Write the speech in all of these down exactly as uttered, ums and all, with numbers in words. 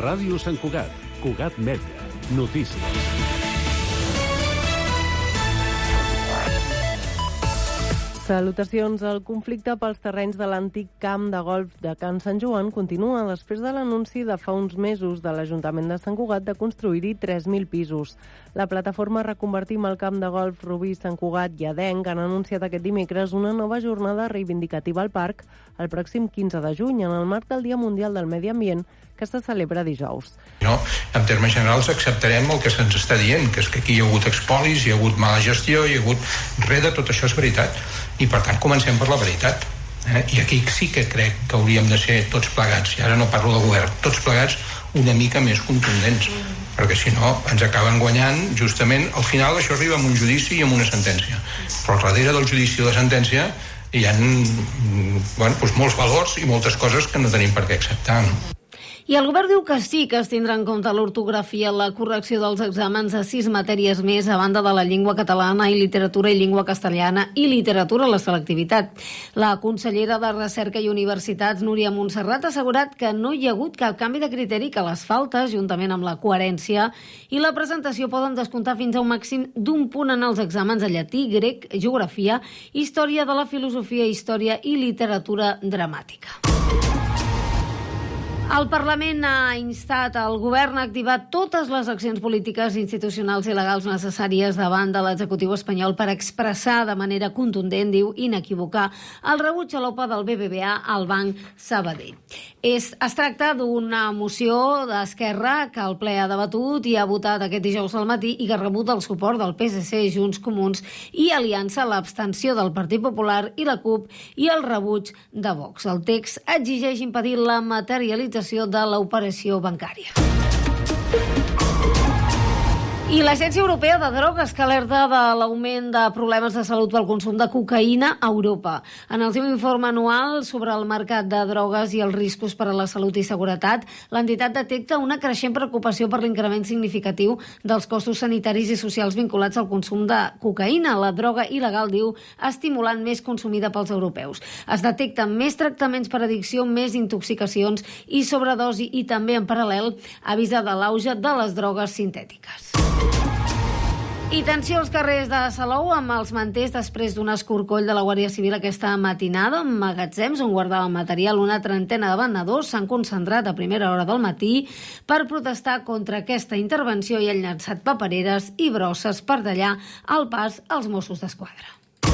Ràdio Sant Cugat, Cugat Mèdia, notícies. Salutacions. El conflicte pels terrenys de l'antic camp de golf de Can Sant Joan continua després de l'anunci de fa uns mesos de l'Ajuntament de Sant Cugat de construir-hi tres mil pisos. La plataforma Reconvertim el camp de golf Rubí, Sant Cugat i Adenc han anunciat aquest dimecres una nova jornada reivindicativa al parc el pròxim quinze de juny, en el marc del Dia Mundial del Medi Ambient, que se celebra dijous. No, en termes generals acceptarem el que se'ns està dient, que és que aquí hi ha hagut expolis, hi ha hagut mala gestió, hi ha hagut res de tot això és veritat. I per tant comencem per la veritat. Eh? I aquí sí que crec que hauríem de ser tots plegats, i ara no parlo de govern, tots plegats una mica més contundents, perquè si no ens acaben guanyant justament, al final això arriba amb un judici i amb una sentència, però al darrere del judici i la sentència hi ha bueno, doncs molts valors i moltes coses que no tenim per què acceptar, no? I el govern diu que sí que es tindrà en compte l'ortografia, la correcció dels exàmens a sis matèries més, a banda de la llengua catalana i literatura i llengua castellana i literatura a la selectivitat. La consellera de Recerca i Universitats, Núria Montserrat, ha assegurat que no hi ha hagut cap canvi de criteri, que les faltes, juntament amb la coherència i la presentació, poden descomptar fins a un màxim d'un punt en els exàmens de llatí, grec, geografia, història de la filosofia, història i literatura dramàtica. El Parlament ha instat el govern a activar totes les accions polítiques, institucionals i legals necessàries davant de l'executiu espanyol per expressar de manera contundent, diu, inequívoca, el rebuig a l'O P A del B B V A al Banc Sabadell. És, es tracta d'una moció d'Esquerra que el ple ha debatut i ha votat aquest dijous al matí i que ha rebut el suport del P S C, Junts Comuns i Aliança, l'abstenció del Partit Popular i la CUP i el rebuig de Vox. El text exigeix impedir la materialització de l'operació bancària. I l'Agència Europea de Drogues, que alerta de l'augment de problemes de salut pel consum de cocaïna a Europa. En el seu informe anual sobre el mercat de drogues i els riscos per a la salut i seguretat, l'entitat detecta una creixent preocupació per l'increment significatiu dels costos sanitaris i socials vinculats al consum de cocaïna, la droga il·legal, diu, estimulant més consumida pels europeus. Es detecten més tractaments per addicció, més intoxicacions i sobredosi, i també, en paral·lel, avisa de l'auge de les drogues sintètiques. I tensió als carrers de Salou amb els manters després d'un escorcoll de la Guàrdia Civil aquesta matinada. En magatzems on guardaven material, una trentena de venedors s'han concentrat a primera hora del matí per protestar contra aquesta intervenció i han llançat papereres i brosses per tallar el pas als Mossos d'Esquadra.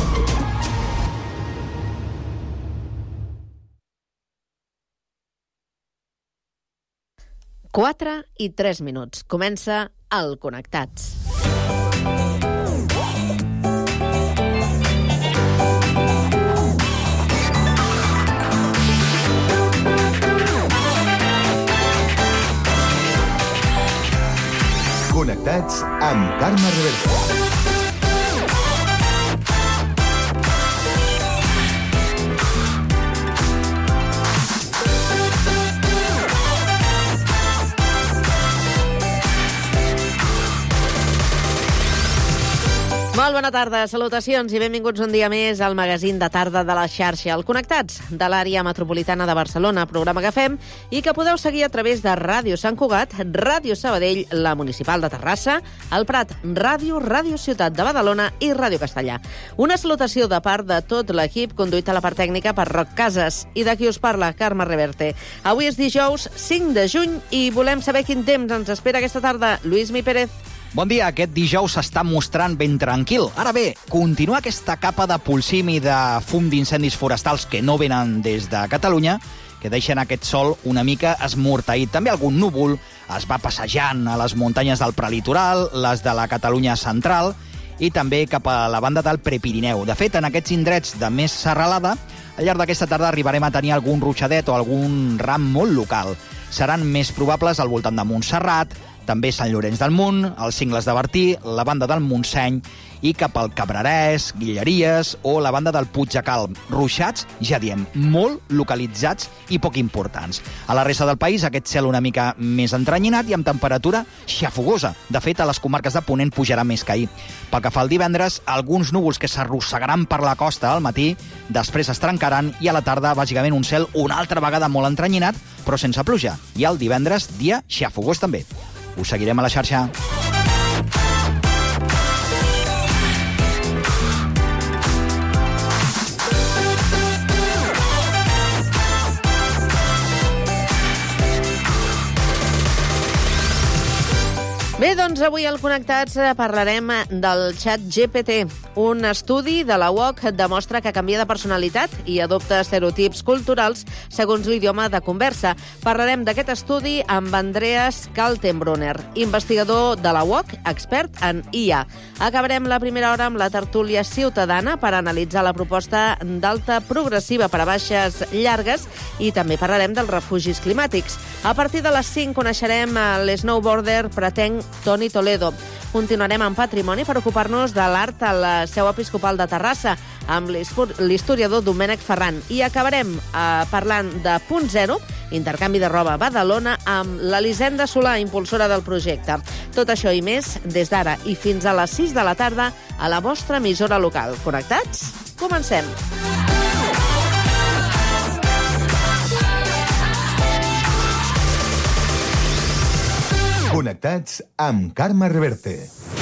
quatre i tres minuts. Comença el Connectats. Connectats amb Carme Reverte. Molt bona tarda, salutacions i benvinguts un dia més al magazín de tarda de la xarxa, el Connectats, de l'àrea metropolitana de Barcelona, programa que fem i que podeu seguir a través de Ràdio Sant Cugat, Ràdio Sabadell, la Municipal de Terrassa, el Prat, Ràdio, Ràdio Ciutat de Badalona i Ràdio Castellà. Una salutació de part de tot l'equip, conduït a la part tècnica per Roc Casas i de qui us parla, Carme Reverte. Avui és dijous cinc de juny i volem saber quin temps ens espera aquesta tarda. Lluís Mi Pérez. Bon dia, aquest dijous s'està mostrant ben tranquil. Ara bé, continua aquesta capa de polsim i de fum d'incendis forestals que no venen des de Catalunya, que deixen aquest sol una mica esmorteït. També algun núvol es va passejant a les muntanyes del prelitoral, les de la Catalunya central i també cap a la banda del Prepirineu. De fet, en aquests indrets de més serralada, al llarg d'aquesta tarda arribarem a tenir algun ruixadet o algun ram molt local. Seran més probables al voltant de Montserrat, també Sant Llorenç del Munt, els Cingles de Bertí, la banda del Montseny i cap al Cabrerès, Guilleries o la banda del Puig de Calm. Ruixats, ja diem, molt localitzats i poc importants. A la resta del país, aquest cel una mica més entrenyinat i amb temperatura xafogosa. De fet, a les comarques de Ponent pujarà més que ahir. Pel que fa al divendres, alguns núvols que s'arrossegaran per la costa al matí, després es trencaran i a la tarda, bàsicament, un cel una altra vegada molt entrenyinat, però sense pluja. I el divendres, dia xafogós també. Us seguirem a la xarxa. Bé, doncs avui al Connectats parlarem del xat G P T. Un estudi de la U O C demostra que canvia de personalitat i adopta estereotips culturals segons l'idioma de conversa. Parlarem d'aquest estudi amb Andreas Kaltenbrunner, investigador de la U O C, expert en I A. Acabarem la primera hora amb la tertúlia ciutadana per analitzar la proposta d'alta progressiva per a baixes llargues i també parlarem dels refugis climàtics. A partir de les cinc coneixerem l'snowboarder pretenc Toni Toledo. Continuarem amb patrimoni per ocupar-nos de l'art a la seu episcopal de Terrassa amb l'historiador Domènec Ferran. I acabarem eh, parlant de Punt Zero, intercanvi de roba a Badalona, amb l'Elisenda Solà, impulsora del projecte. Tot això i més des d'ara i fins a les sis de la tarda a la vostra emissora local. Connectats? Comencem! Connectats amb Carme Reverte.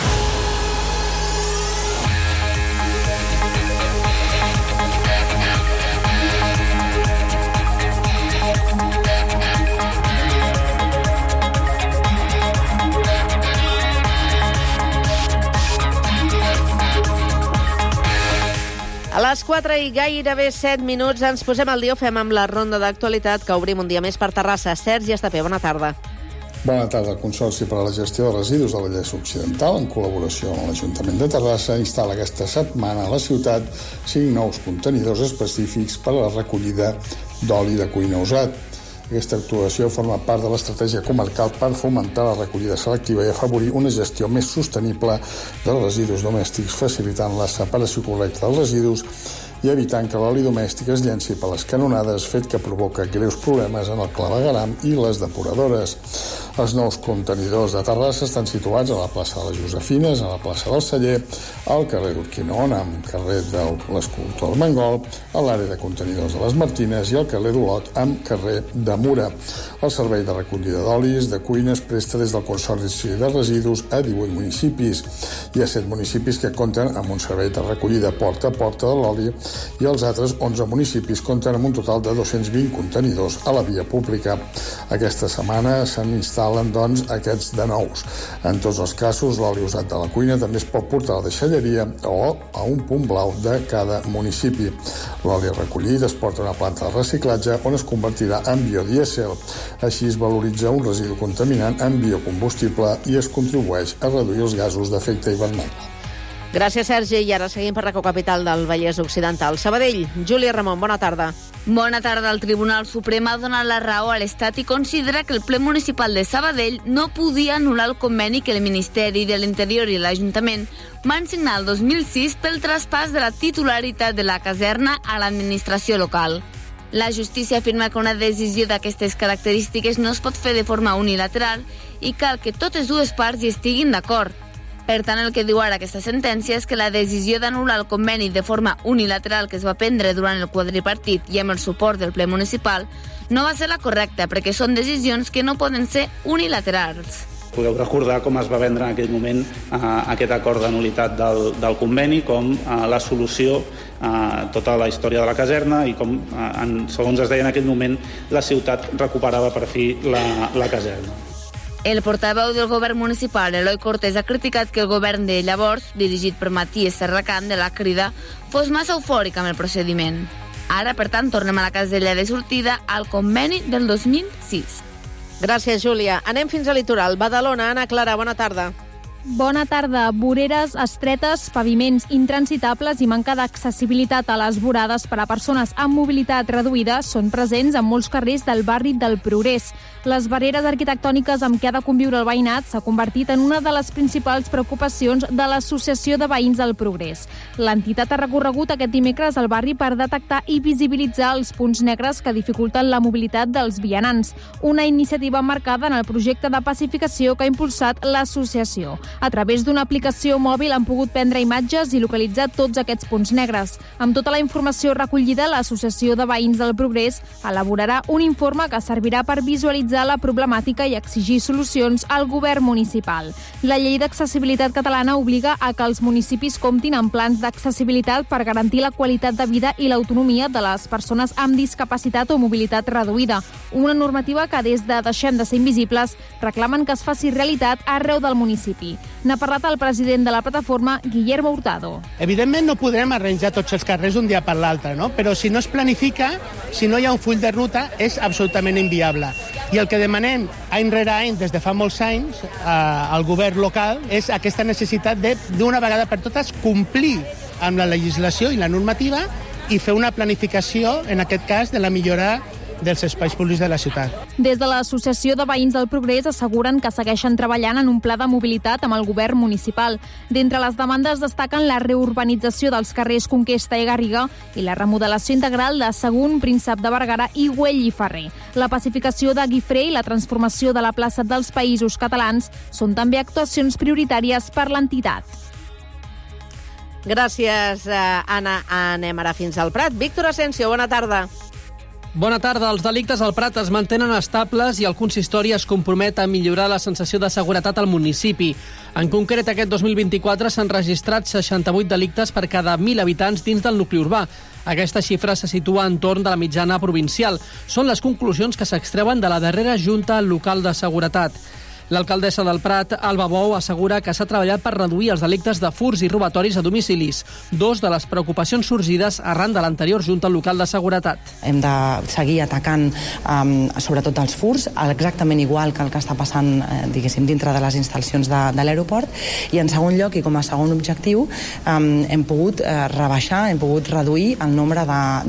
A les quatre i gairebé set minuts ens posem al dia, ho fem amb la ronda d'actualitat que obrim un dia més per Terrassa. Sergi Estapé, bona tarda. Bona tarda. El Consorci per a la Gestió de Residus de Vallès Occidental, en col·laboració amb l'Ajuntament de Terrassa, instal·la aquesta setmana a la ciutat cinc nous contenidors específics per a la recollida d'oli de cuina usat. Aquesta actuació forma part de l'estratègia comarcal per fomentar la recollida selectiva i afavorir una gestió més sostenible dels residus domèstics, facilitant la separació correcta dels residus i evitant que l'oli domèstic es llenci per les canonades, fet que provoca greus problemes en el clavegueram i les depuradores. Els nous contenidors de Terrassa estan situats a la plaça de les Josefines, a la plaça del Celler, al carrer d'Urquinaon, amb carrer de l'Escultor Mangol, a l'àrea de contenidors de les Martines i al carrer d'Olot, amb carrer de Mura. El servei de recollida d'olis de cuina es presta des del Consorci de Residus a divuit municipis. Hi ha set municipis que compten amb un servei de recollida porta a porta de l'oli i els altres onze municipis compten amb un total de dos-cents vint contenidors a la via pública. Aquesta setmana se'n instal·len, doncs, aquests de nous. En tots els casos, l'oli usat de la cuina també es pot portar a la deixalleria o a un punt blau de cada municipi. L'oli recollit es porta a una planta de reciclatge on es convertirà en biodièsel. Així es valoritza un residu contaminant en biocombustible i es contribueix a reduir els gasos d'efecte hivernacle. Gràcies, Sergi. I ara seguim per Racó Capital del Vallès Occidental. Sabadell, Júlia Ramon, bona tarda. Bona tarda. El Tribunal Suprem ha donat la raó a l'Estat i considera que el ple municipal de Sabadell no podia anul·lar el conveni que el Ministeri de l'Interior i l'Ajuntament van signar el dos mil sis pel traspàs de la titularitat de la caserna a l'administració local. La justícia afirma que una decisió d'aquestes característiques no es pot fer de forma unilateral i cal que totes dues parts hi estiguin d'acord. Per tant, el que diu ara aquesta sentència és que la decisió d'anul·lar el conveni de forma unilateral que es va prendre durant el quadripartit i amb el suport del ple municipal no va ser la correcta, perquè són decisions que no poden ser unilaterals. Podeu recordar com es va vendre en aquell moment eh, aquest acord de nul·litat del, del conveni, com eh, la solució a tota la història de la caserna i com, eh, en, segons es deia en aquell moment, la ciutat recuperava per fi la, la caserna. El portaveu del govern municipal, Eloi Cortés, ha criticat que el govern de llavors, dirigit per Matías Serracant de la Crida, fos massa eufòric amb el procediment. Ara, per tant, tornem a la casella de sortida al conveni del dos mil sis. Gràcies, Júlia. Anem fins al litoral. Badalona, Anna Clara, bona tarda. Bona tarda. Voreres estretes, paviments intransitables i manca d'accessibilitat a les vorades per a persones amb mobilitat reduïda són presents en molts carrers del barri del Progrés. Les barreres arquitectòniques amb què ha de conviure el veïnat s'ha convertit en una de les principals preocupacions de l'Associació de Veïns del Progrés. L'entitat ha recorregut aquest dimecres al barri per detectar i visibilitzar els punts negres que dificulten la mobilitat dels vianants. Una iniciativa marcada en el projecte de pacificació que ha impulsat l'associació. A través d'una aplicació mòbil han pogut prendre imatges i localitzar tots aquests punts negres. Amb tota la informació recollida, l'Associació de Veïns del Progrés elaborarà un informe que servirà per visualitzar la problemàtica i exigir solucions al govern municipal. La llei d'accessibilitat catalana obliga a que els municipis comptin amb plans d'accessibilitat per garantir la qualitat de vida i l'autonomia de les persones amb discapacitat o mobilitat reduïda. Una normativa que des de Deixem de ser invisibles reclamen que es faci realitat arreu del municipi. N'ha parlat el president de la plataforma, Guillermo Hurtado. Evidentment no podrem arranjar tots els carrers d'un dia per l'altre, no? Però si no es planifica, si no hi ha un full de ruta, és absolutament inviable. I el que demanem any rere any, des de fa molts anys, eh, al govern local, és aquesta necessitat de, d'una vegada per totes, complir amb la legislació i la normativa i fer una planificació, en aquest cas, de la millora dels espais públics de la ciutat. Des de l'Associació de Veïns del Progrés asseguren que segueixen treballant en un pla de mobilitat amb el govern municipal. D'entre les demandes destaquen la reurbanització dels carrers Conquesta i Garriga i la remodelació integral de Sagunt, Príncep de Vergara i Güell i Ferrer. La pacificació de Guifré i la transformació de la plaça dels Països Catalans són també actuacions prioritàries per l'entitat. Gràcies, Anna. Anem ara fins al Prat. Víctor Asensio, bona tarda. Bona tarda. Els delictes al Prat es mantenen estables i el consistori es compromet a millorar la sensació de seguretat al municipi. En concret, aquest dos mil vint-i-quatre s'han registrat seixanta-vuit delictes per cada mil habitants dins del nucli urbà. Aquesta xifra se situa entorn de la mitjana provincial. Són les conclusions que s'extreuen de la darrera Junta Local de Seguretat. L'alcaldessa del Prat, Alba Bou, assegura que s'ha treballat per reduir els delictes de furts i robatoris a domicilis, dos de les preocupacions sorgides arran de l'anterior Junta Local de Seguretat. Hem de seguir atacant um, sobretot els furts, exactament igual que el que està passant eh, diguéssim, dintre de les instal·lacions de, de l'aeroport, i en segon lloc, i com a segon objectiu, um, hem pogut eh, rebaixar, hem pogut reduir el nombre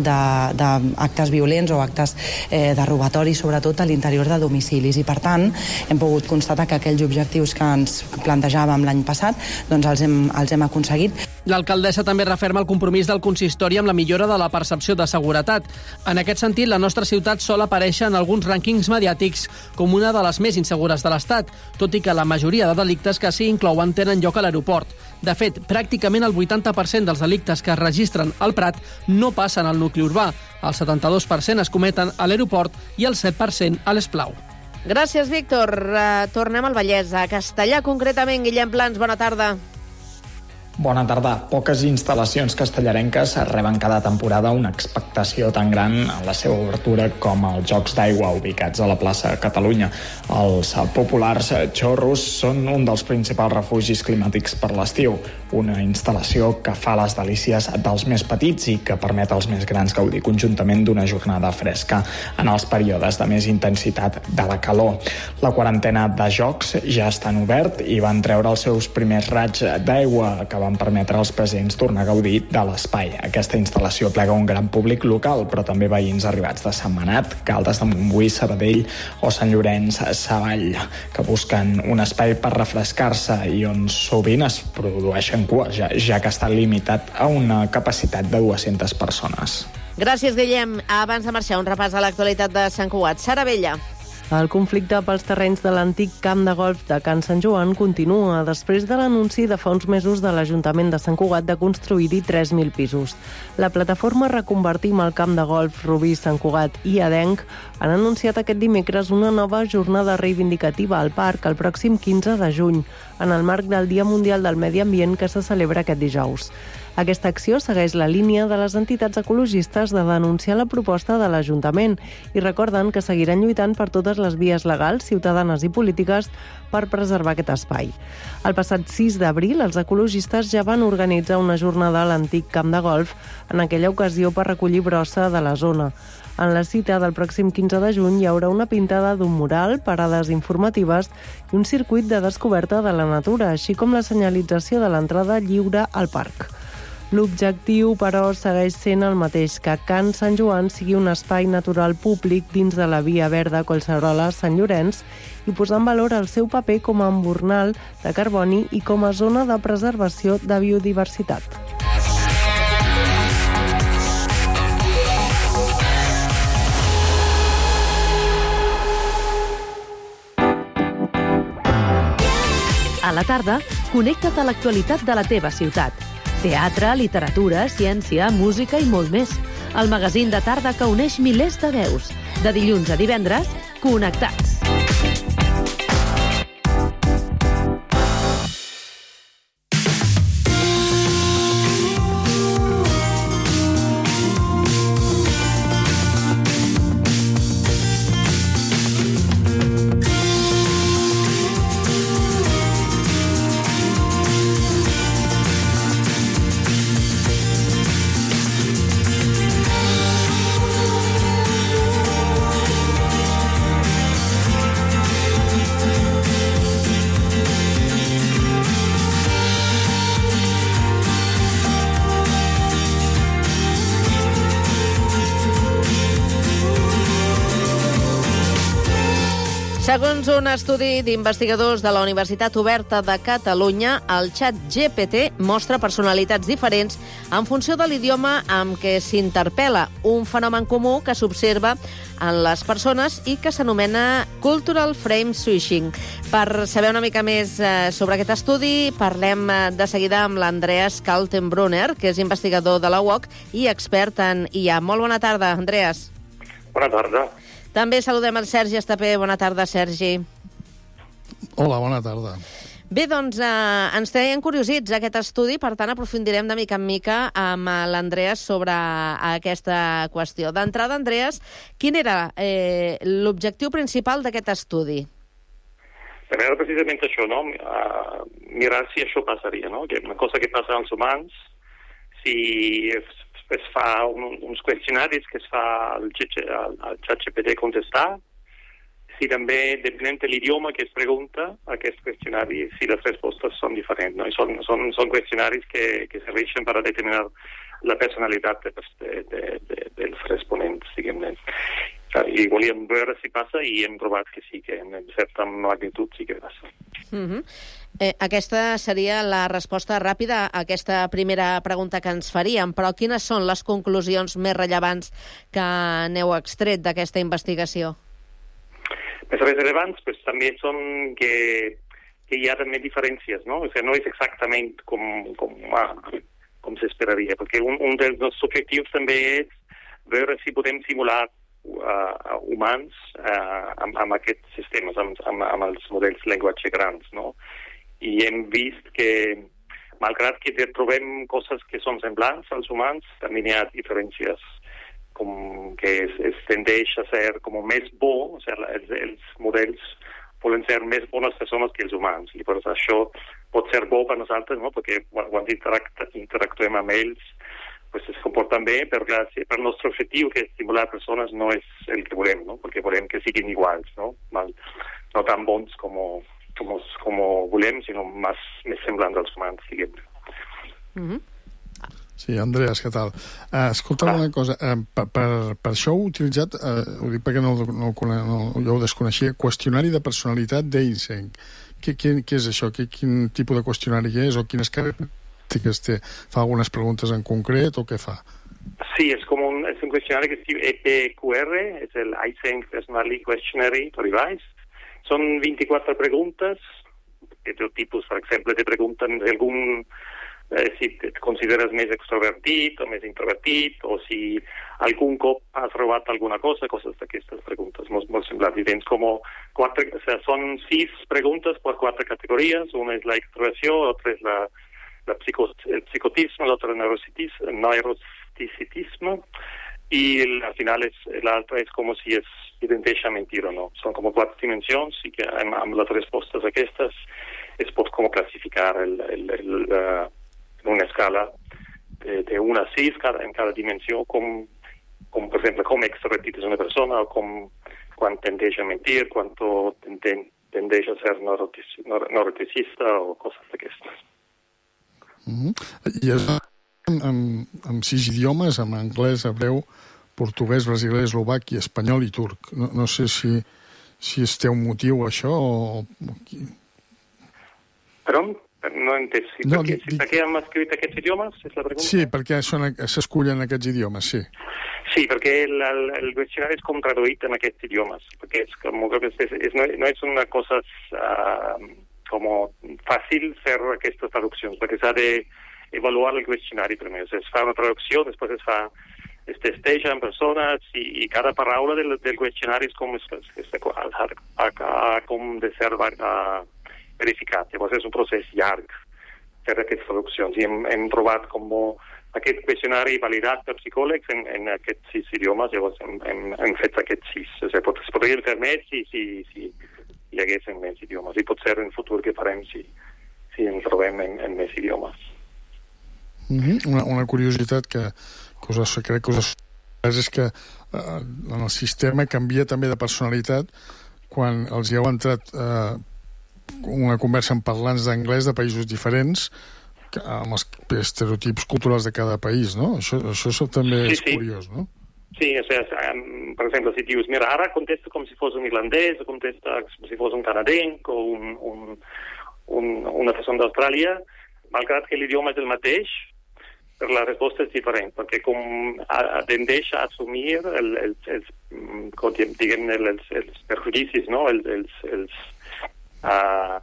d'actes violents o actes eh, de robatori, sobretot a l'interior de domicilis, i per tant hem pogut constatar que aquells objectius que ens plantejàvem l'any passat doncs els hem, els hem aconseguit. L'alcaldessa també referma el compromís del consistori amb la millora de la percepció de seguretat. En aquest sentit, la nostra ciutat sol aparèixer en alguns rànquings mediàtics com una de les més insegures de l'Estat, tot i que la majoria de delictes que s'hi inclouen tenen lloc a l'aeroport. De fet, pràcticament el vuitanta per cent dels delictes que es registren al Prat no passen al nucli urbà. El setanta-dos per cent es cometen a l'aeroport i el set per cent a l'Esplau. Gràcies, Víctor. Uh, tornem al Vallès, a Castellà, concretament. Guillem Plans, bona tarda. Bona tarda. Poques instal·lacions castellarenques reben cada temporada una expectació tan gran en la seva obertura com els Jocs d'Aigua ubicats a la plaça Catalunya. Els populars xorros són un dels principals refugis climàtics per l'estiu, una instal·lació que fa les delícies dels més petits i que permet als més grans gaudir conjuntament d'una jornada fresca en els períodes de més intensitat de la calor. La quarantena de jocs ja estan obert i van treure els seus primers raigs d'aigua que van permetre als presents tornar a gaudir de l'espai. Aquesta instal·lació plega un gran públic local, però també veïns arribats de Sentmenat, Caldes de Montbui, Sabadell o Sant Llorenç Savall, que busquen un espai per refrescar-se i on sovint es produeixen cues, ja, ja que està limitat a una capacitat de dues-centes persones. Gràcies, Guillem. Abans de marxar, un repàs a l'actualitat de Sant Cugat. Sara Vella. El conflicte pels terrenys de l'antic camp de golf de Can Sant Joan continua després de l'anunci de fa uns mesos de l'Ajuntament de Sant Cugat de construir-hi tres mil pisos. La plataforma Reconvertim el camp de golf Rubí, Sant Cugat i Adenc han anunciat aquest dimecres una nova jornada reivindicativa al parc el pròxim quinze de juny, en el marc del Dia Mundial del Medi Ambient que se celebra aquest dijous. Aquesta acció segueix la línia de les entitats ecologistes de denunciar la proposta de l'Ajuntament i recorden que seguiran lluitant per totes les vies legals, ciutadanes i polítiques per preservar aquest espai. El passat sis d'abril, els ecologistes ja van organitzar una jornada a l'antic camp de golf, en aquella ocasió per recollir brossa de la zona. En la cita del pròxim quinze de juny hi haurà una pintada d'un mural, parades informatives i un circuit de descoberta de la natura, així com la senyalització de l'entrada lliure al parc. L'objectiu, però, segueix sent el mateix, que Can Sant Joan sigui un espai natural públic dins de la Via Verda Collserola-Sant Llorenç i posar en valor el seu paper com a embornal de carboni i com a zona de preservació de biodiversitat. A la tarda, connecta't a l'actualitat de la teva ciutat. Teatre, literatura, ciència, música i molt més. El magazín de tarda que uneix milers de veus. De dilluns a divendres, Connectats. Segons un estudi d'investigadors de la Universitat Oberta de Catalunya, el xat G P T mostra personalitats diferents en funció de l'idioma amb què s'interpel·la, un fenomen comú que s'observa en les persones i que s'anomena Cultural Frame Switching. Per saber una mica més sobre aquest estudi, parlem de seguida amb l'Andreas Kaltenbrunner, que és investigador de la U O C i expert en I A. Molt bona tarda, Andreas. Bona tarda. També saludem el Sergi Estapé. Bona tarda, Sergi. Hola, bona tarda. Bé, doncs eh, ens tenien curiosits aquest estudi, per tant aprofundirem de mica en mica amb l'Andreas sobre aquesta qüestió. D'entrada, Andreas, quin era eh, l'objectiu principal d'aquest estudi? Era precisament això, no? Uh, mirar si això passaria, no? Que una cosa que passa als humans, si es, es fa un, uns qüestionaris que es fa al xat G P T contestar, si també, depenent de l'idioma que es pregunta, aquest qüestionari, si les respostes són diferents, no? I són, són, són qüestionaris que, que serveixen per a determinar la personalitat de, de, de, de, dels responents, diguem-ne. I volíem veure si passa i hem trobat que sí, que en certa magnitud sí que passa. Uh-huh. eh, aquesta seria la resposta ràpida a aquesta primera pregunta que ens faríem, però quines són les conclusions més rellevants que n'heu extret d'aquesta investigació? Més rellevants pues, també són que, que hi ha també diferències, no? O sigui, no és exactament com, com, ah, com s'esperaria, perquè un, un dels nostres objectius també és veure si podem simular uh, humans uh, amb, amb aquests sistemes, amb, amb, amb els models llenguatge grans, no? I hem vist que, malgrat que trobem coses que són semblants als humans, també hi ha diferències com que es, es tendeix a ser com més bo, o sigui, els, els models poden ser més bones persones que els humans, i per això pot ser bo per nosaltres, no? Perquè quan interactu interactuem amb ells pues es comporten bé, però clar, per el nostre objectiu, que és estimular persones, no és el que volem, no? Perquè volem que siguin iguals, no? Mal, no tan bons com, com, com volem, sinó més, més semblants als humans, diguem-ne. Mm-hmm. Sí, Andreas, què tal? Uh, escolta una cosa, uh, per, per, per això heu utilitzat, uh, ho dic perquè no, no, no, jo ho desconeixia, qüestionari de personalitat d'Eysenck. Què, què, què és això? Què, quin tipus de qüestionari és o quines característiques té? Fa algunes preguntes en concret o què fa? Sí, és com un, és un qüestionari que es diu E P Q R, és el Eysenck Personality Questionary to Revise. Són vint-i-quatre preguntes de tot tipus, per exemple, te pregunten algun... Eh, si et consideres més extrovertit o més introvertit, o si algun cop has robat alguna cosa, coses d'aquestes preguntes molt, molt semblants. I tens com quatre, o sigui, són sis preguntes per quatre categories. Una és la extroversió, l'altra és la, la psico, el psicotisme, l'altra el neuroticitisme, i al final l'altra és com si es identiteix a mentir o no. Són com quatre dimensions i que amb, amb les respostes aquestes es pot com classificar el, el, el, el en una escala de, de una a sis cada, en cada dimensió, com com per exemple, com extrovertit és una persona, o com, quan tendeix a mentir, quan tendeix a ser neuroticista, o coses d'aquestes. Mm-hmm. I és amb, amb sis idiomes, amb anglès, hebreu, portuguès, brasiler, eslovac i espanyol i turc. No, no sé si, si es té un motiu això o... Però no he entès. Si no, per, què, si per què hem escrit aquests idiomes? És la pregunta? Sí, perquè s'escullen aquests idiomes, sí. Sí, perquè el, el, el diccionari és com traduït en aquests idiomes, perquè és, com, és, és, no, no és una cosa uh, com fàcil fer aquestes traduccions, perquè s'ha d'avaluar el diccionari primer. O sigui, es fa una traducció, després es fa es testeja en persones i, i cada paraula del, del diccionari és com, és, és, ha, ha, ha, com de ser uh, verificat. Llavors és un procés llarg fer aquestes traduccions i hem, hem provat com aquest diccionari validat per psicòlegs en, en aquests sis idiomes, llavors hem, hem, hem fet aquests sis. O sigui, pot, es podrien fer més si, si, si hi haguessin més idiomes i pot ser en el futur que farem si, si ens trobem en, en més idiomes. Mm-hmm. Una, una curiositat que, que us, crec que us és que eh, en el sistema canvia també de personalitat quan els hi heu entrat eh, una conversa amb parlants d'anglès de països diferents que, amb els estereotips culturals de cada país, no? Això, això també sí, és sí. curiós, no? Sí, o sea, per exemple, si dius, mira, ara contesta com si fos un irlandès, o contesta com si fos un canadenc, o un, un, un, una persona d'Austràlia, malgrat que l'idioma és el mateix, però la resposta és diferent, perquè com tendeix a assumir el, el, els, com diguem, els, els perjudicis, no? Els, els, els, uh,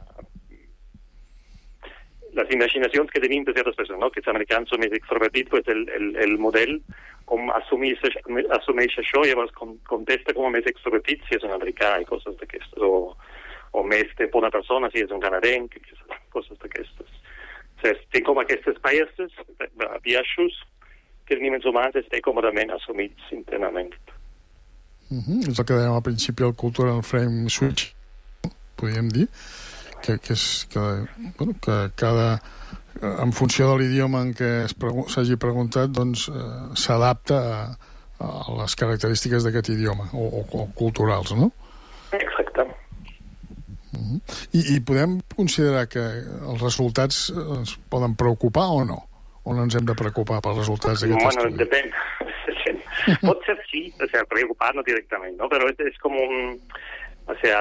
les imaginacions que tenim de certes persones, no? Que els americans són més extrovertits, pues el, el, el model com assumeix, assumeix això, llavors com, contesta com a més extrovertit si és un americà i coses d'aquestes, o, o més de bona persona si és un canadenc, coses d'aquestes. O sigui, té com aquestes biases, biaixos, que els nivells humans estan còmodament assumits internament. Uh-huh. És el que dèiem al principi, el cultural frame switch, podríem dir, que, que és que, bueno, que cada, en funció de l'idioma en què s'hagi preguntat, doncs eh, s'adapta a, a les característiques d'aquest idioma, o, o, o culturals, no? Exacte. Uh-huh. I, I podem considerar que els resultats ens poden preocupar o no? O no ens hem de preocupar pels resultats d'aquest bueno, estudi? Depèn. Pot ser sí, o sea, preocupar no directament, no? Però és, és com un... O sea,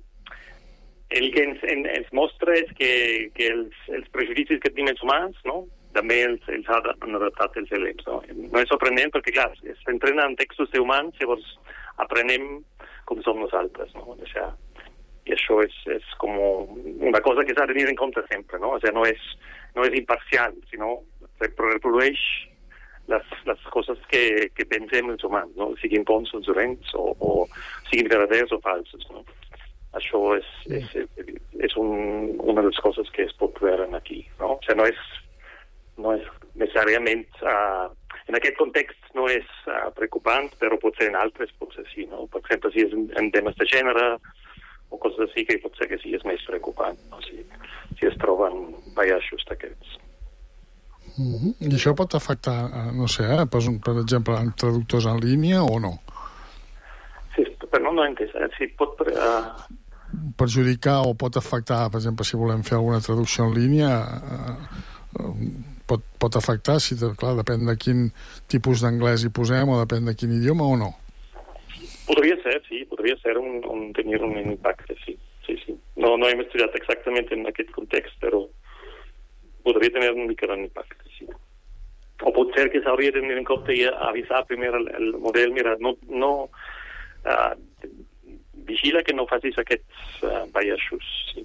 el que ens, en, ens mostra és que, que els, els prejudicis que tenim els humans, no? També els, els han adaptat els elems, no? No és sorprenent perquè, clar, s'entrena en textos humans, llavors aprenem com som nosaltres, no? O sea, i això és, és com una cosa que s'ha de tenir en compte sempre, no? O sigui, no és, no és imparcial, sinó reprodueix les, les coses que, que pensem els humans, no? Siguin bons o dolents, o, o siguin verdaders o falsos, no? Això és, és, és un, una de les coses que es pot veure aquí, no? O sigui, no és, no és necessàriament... Uh, en aquest context no és uh, preocupant, però potser en altres potser sí, no? Per exemple, si és en, en temes de gènere, o coses així que pot ser que sí és més preocupant, no? Si, si es troben biaixos d'aquests. Mm-hmm. I això pot afectar, no sé, eh, per, per exemple, en traductors en línia o no? Sí, però no, no he entès. Si pot... Uh... Perjudicar o pot afectar, per exemple, si volem fer alguna traducció en línia, uh, pot, pot afectar, si, clar, depèn de quin tipus d'anglès hi posem o depèn de quin idioma o no? Podria ser, sí, podria ser un, un, tenir un impacte, sí. sí, sí. No, no hem estudiat exactament en aquest context, però podria tenir un mica d'impacte, sí. O pot ser que s'hauria de tenir en compte i avisar primer el, el model, mira, no, no uh, vigila que no facis aquests uh, biaixos, sí.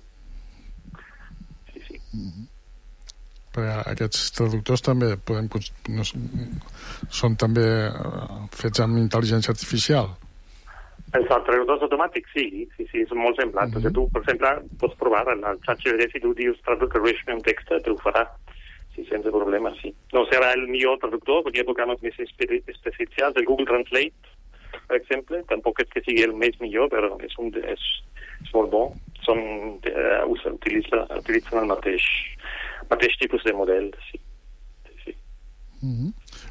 Sí, sí. Mm-hmm. Perquè aquests traductors també podem, no, són també uh, fets amb intel·ligència artificial. Els traductors automàtics, sí, sí, sí, són molt semblants. Mm-hmm. O sigui, tu, per exemple, pots provar en el ChatGPT, si tu dius traductor un text, te ho farà, sí, sense problema, sí. No serà el millor traductor, perquè hi ha programes més especials, el Google Translate, per exemple, tampoc és que sigui el més millor, però és, un, és, és molt bo. Són, uh, utilitzen, utilitzen el mateix, mateix tipus de model, sí. sí, sí. Mm-hmm.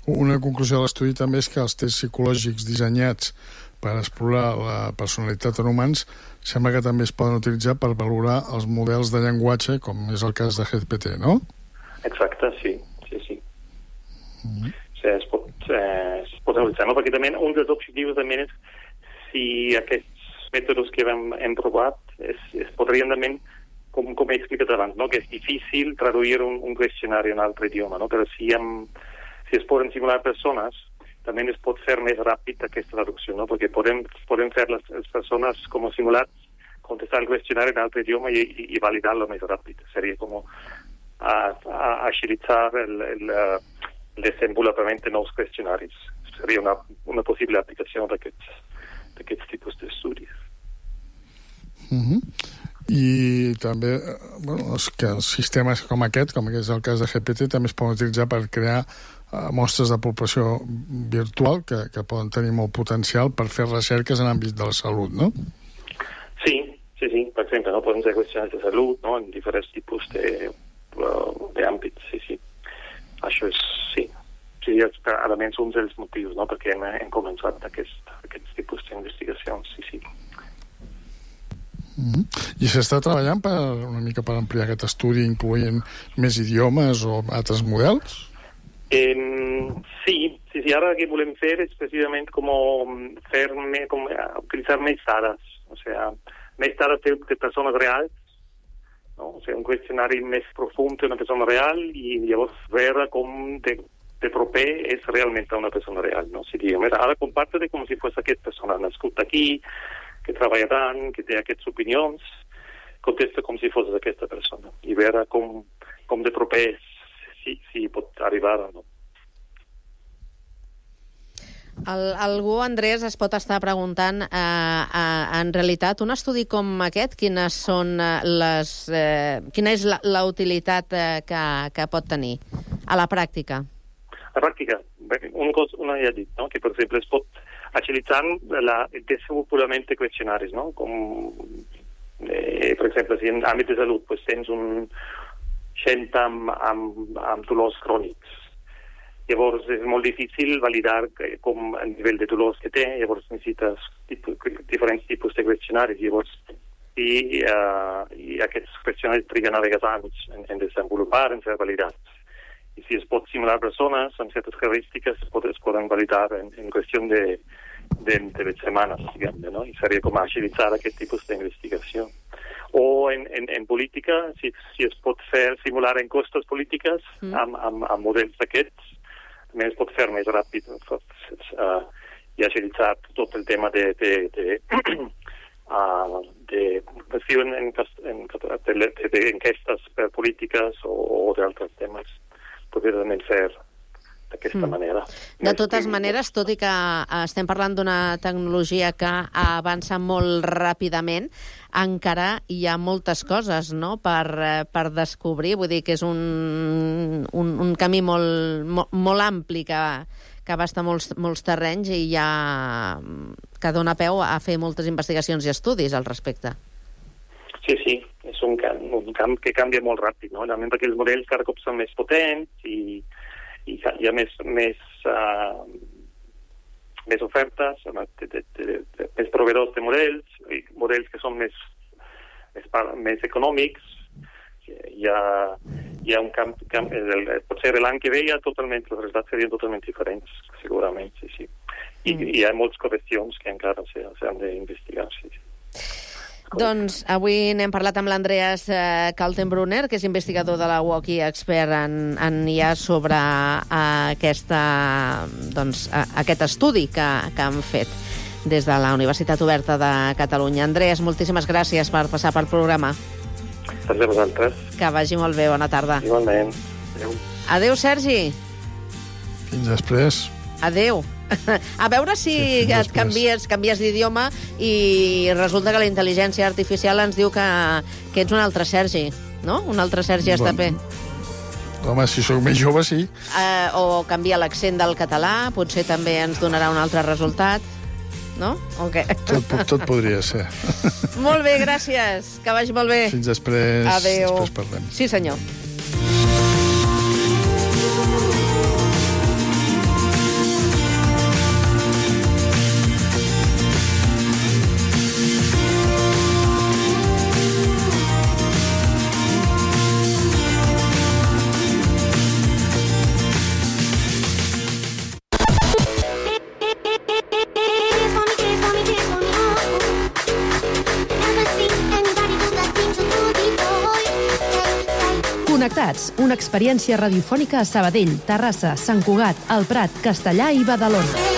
Una conclusió de l'estudi també és que els tests psicològics dissenyats per explorar la personalitat en humans sembla que també es poden utilitzar per valorar els models de llenguatge, com és el cas de G P T, no? Exacte, sí, sí, sí. Mm-hmm. O sigui, es pot, eh, es pot utilitzar, no? Perquè també un dels objectius també és si aquests mètodes que hem, hem provat es, es podrien també, com, com he explicat abans, no? Que és difícil traduir un, un qüestionari en un altre idioma, no? Però si hem si es poden simular persones, també es pot fer més ràpid aquesta traducció, no? Perquè podem, podem fer les, les persones com simulats, contestar el qüestionari en altre idioma i, i, i validar-lo més ràpid. Seria com a, a agilitzar el, el, el desenvolupament de nous qüestionaris. Seria una, una possible aplicació d'aquests, d'aquests tipus d'estudis. Mm-hmm. I també, bueno, els, que els sistemes com aquest, com és el cas de G P T, també es poden utilitzar per crear uh, mostres de població virtual que, que poden tenir molt potencial per fer recerques en àmbit de la salut, no? Sí, sí, sí. Per exemple, no poden ser qüestions de salut, no?, en diferents tipus de, uh, d'àmbits, sí, sí. Això és, sí. Sí, almenys un dels motius, no?, perquè hem, hem començat aquest, aquests tipus d'investigacions, sí, sí. Mm-hmm. I s'està treballant per, una mica per ampliar aquest estudi, incloent més idiomes o altres models? Eh, sí, sí, sí, ara el que volem fer és precisament com fer, com utilitzar més dades, o sigui, més dades de, de persones reals, no? O sigui, un qüestionari més profund d'una persona real i llavors veure com de, de proper és realment una persona real, no? Si diguem, ara comparte com si fos aquesta persona nascut aquí, que treballa tant, que té aquestes opinions, contesta com si fos aquesta persona i veure com, com de proper si, si pot arribar o no. El, algú, Andrés, es pot estar preguntant, eh, eh, en realitat, un estudi com aquest, quines són les, eh, quina és la, la utilitat eh, que, que pot tenir a la pràctica? A la pràctica, un cos, una ja dit, no? Que per exemple es pot agilitzant la, el desenvolupament de qüestionaris, no? Com, eh, per exemple, si en àmbit de salut pues, tens un gent amb, amb, amb dolors crònics. Llavors és molt difícil validar com el nivell de dolors que té, llavors necessites tipus, diferents tipus de qüestionaris. Llavors, i, uh, i aquests qüestionaris triguen a vegades anys en, en desenvolupar, en ser validats. I si es pot simular persones amb certes característiques, es, pot, es poden validar en, en qüestió de, de, de setmanes, diguem, no? I seria com agilitzar aquest tipus d'investigació. O en, en, en política, si, si es pot fer simular enquestes polítiques mm. amb, amb, amb models d'aquests, també es pot fer més ràpid uh, i agilitzar tot el tema de, de, de, uh, de, de, en, en, de, de enquestes polítiques o, o d'altres temes. Podria fer d'aquesta mm. manera. De totes maneres, tot i que estem parlant d'una tecnologia que avança molt ràpidament, encara hi ha moltes coses, no?, per, per descobrir. Vull dir que és un, un, un camí molt, molt, molt ampli que, que abasta molts, molts terrenys i hi ha, que dona peu a fer moltes investigacions i estudis al respecte. Sí, sí, és un camp, un camp que canvia molt ràpid, no? Realment perquè els models cada cop són més potents i, i hi ha més, més, uh, més ofertes, de, de, de, de, més proveedors de models, i models que són més, més, més econòmics. Hi ha, hi ha un camp, camp el, potser l'any que ve ja totalment, els resultats serien totalment diferents, segurament, sí, sí. I mm. hi ha moltes qüestions que encara s'han d'investigar, sí, sí. Doncs avui n'hem parlat amb l'Andreas eh, Kaltenbrunner, que és investigador de la U O C i expert en, en I A sobre eh, aquesta, doncs, eh, aquest estudi que, que han fet des de la Universitat Oberta de Catalunya. Andreas, moltíssimes gràcies per passar pel programa. Gràcies a vosaltres. Que vagi molt bé, bona tarda. Igualment. Adéu. Adéu, Sergi. Fins després. Adéu. A veure si sí, et canvies, canvies d'idioma i resulta que la intel·ligència artificial ens diu que, que ets un altre Sergi, no? Un altre Sergi bon. Estapé. Home, si sóc més jove, sí. Uh, o canvia l'accent del català, potser també ens donarà un altre resultat, no? O què? Tot, tot podria ser. Molt bé, gràcies. Que vagi molt bé. Fins després. Adéu. Després parlem. Sí, senyor. Connectats, una experiència radiofònica a Sabadell, Terrassa, Sant Cugat, El Prat, Castellà i Badalona.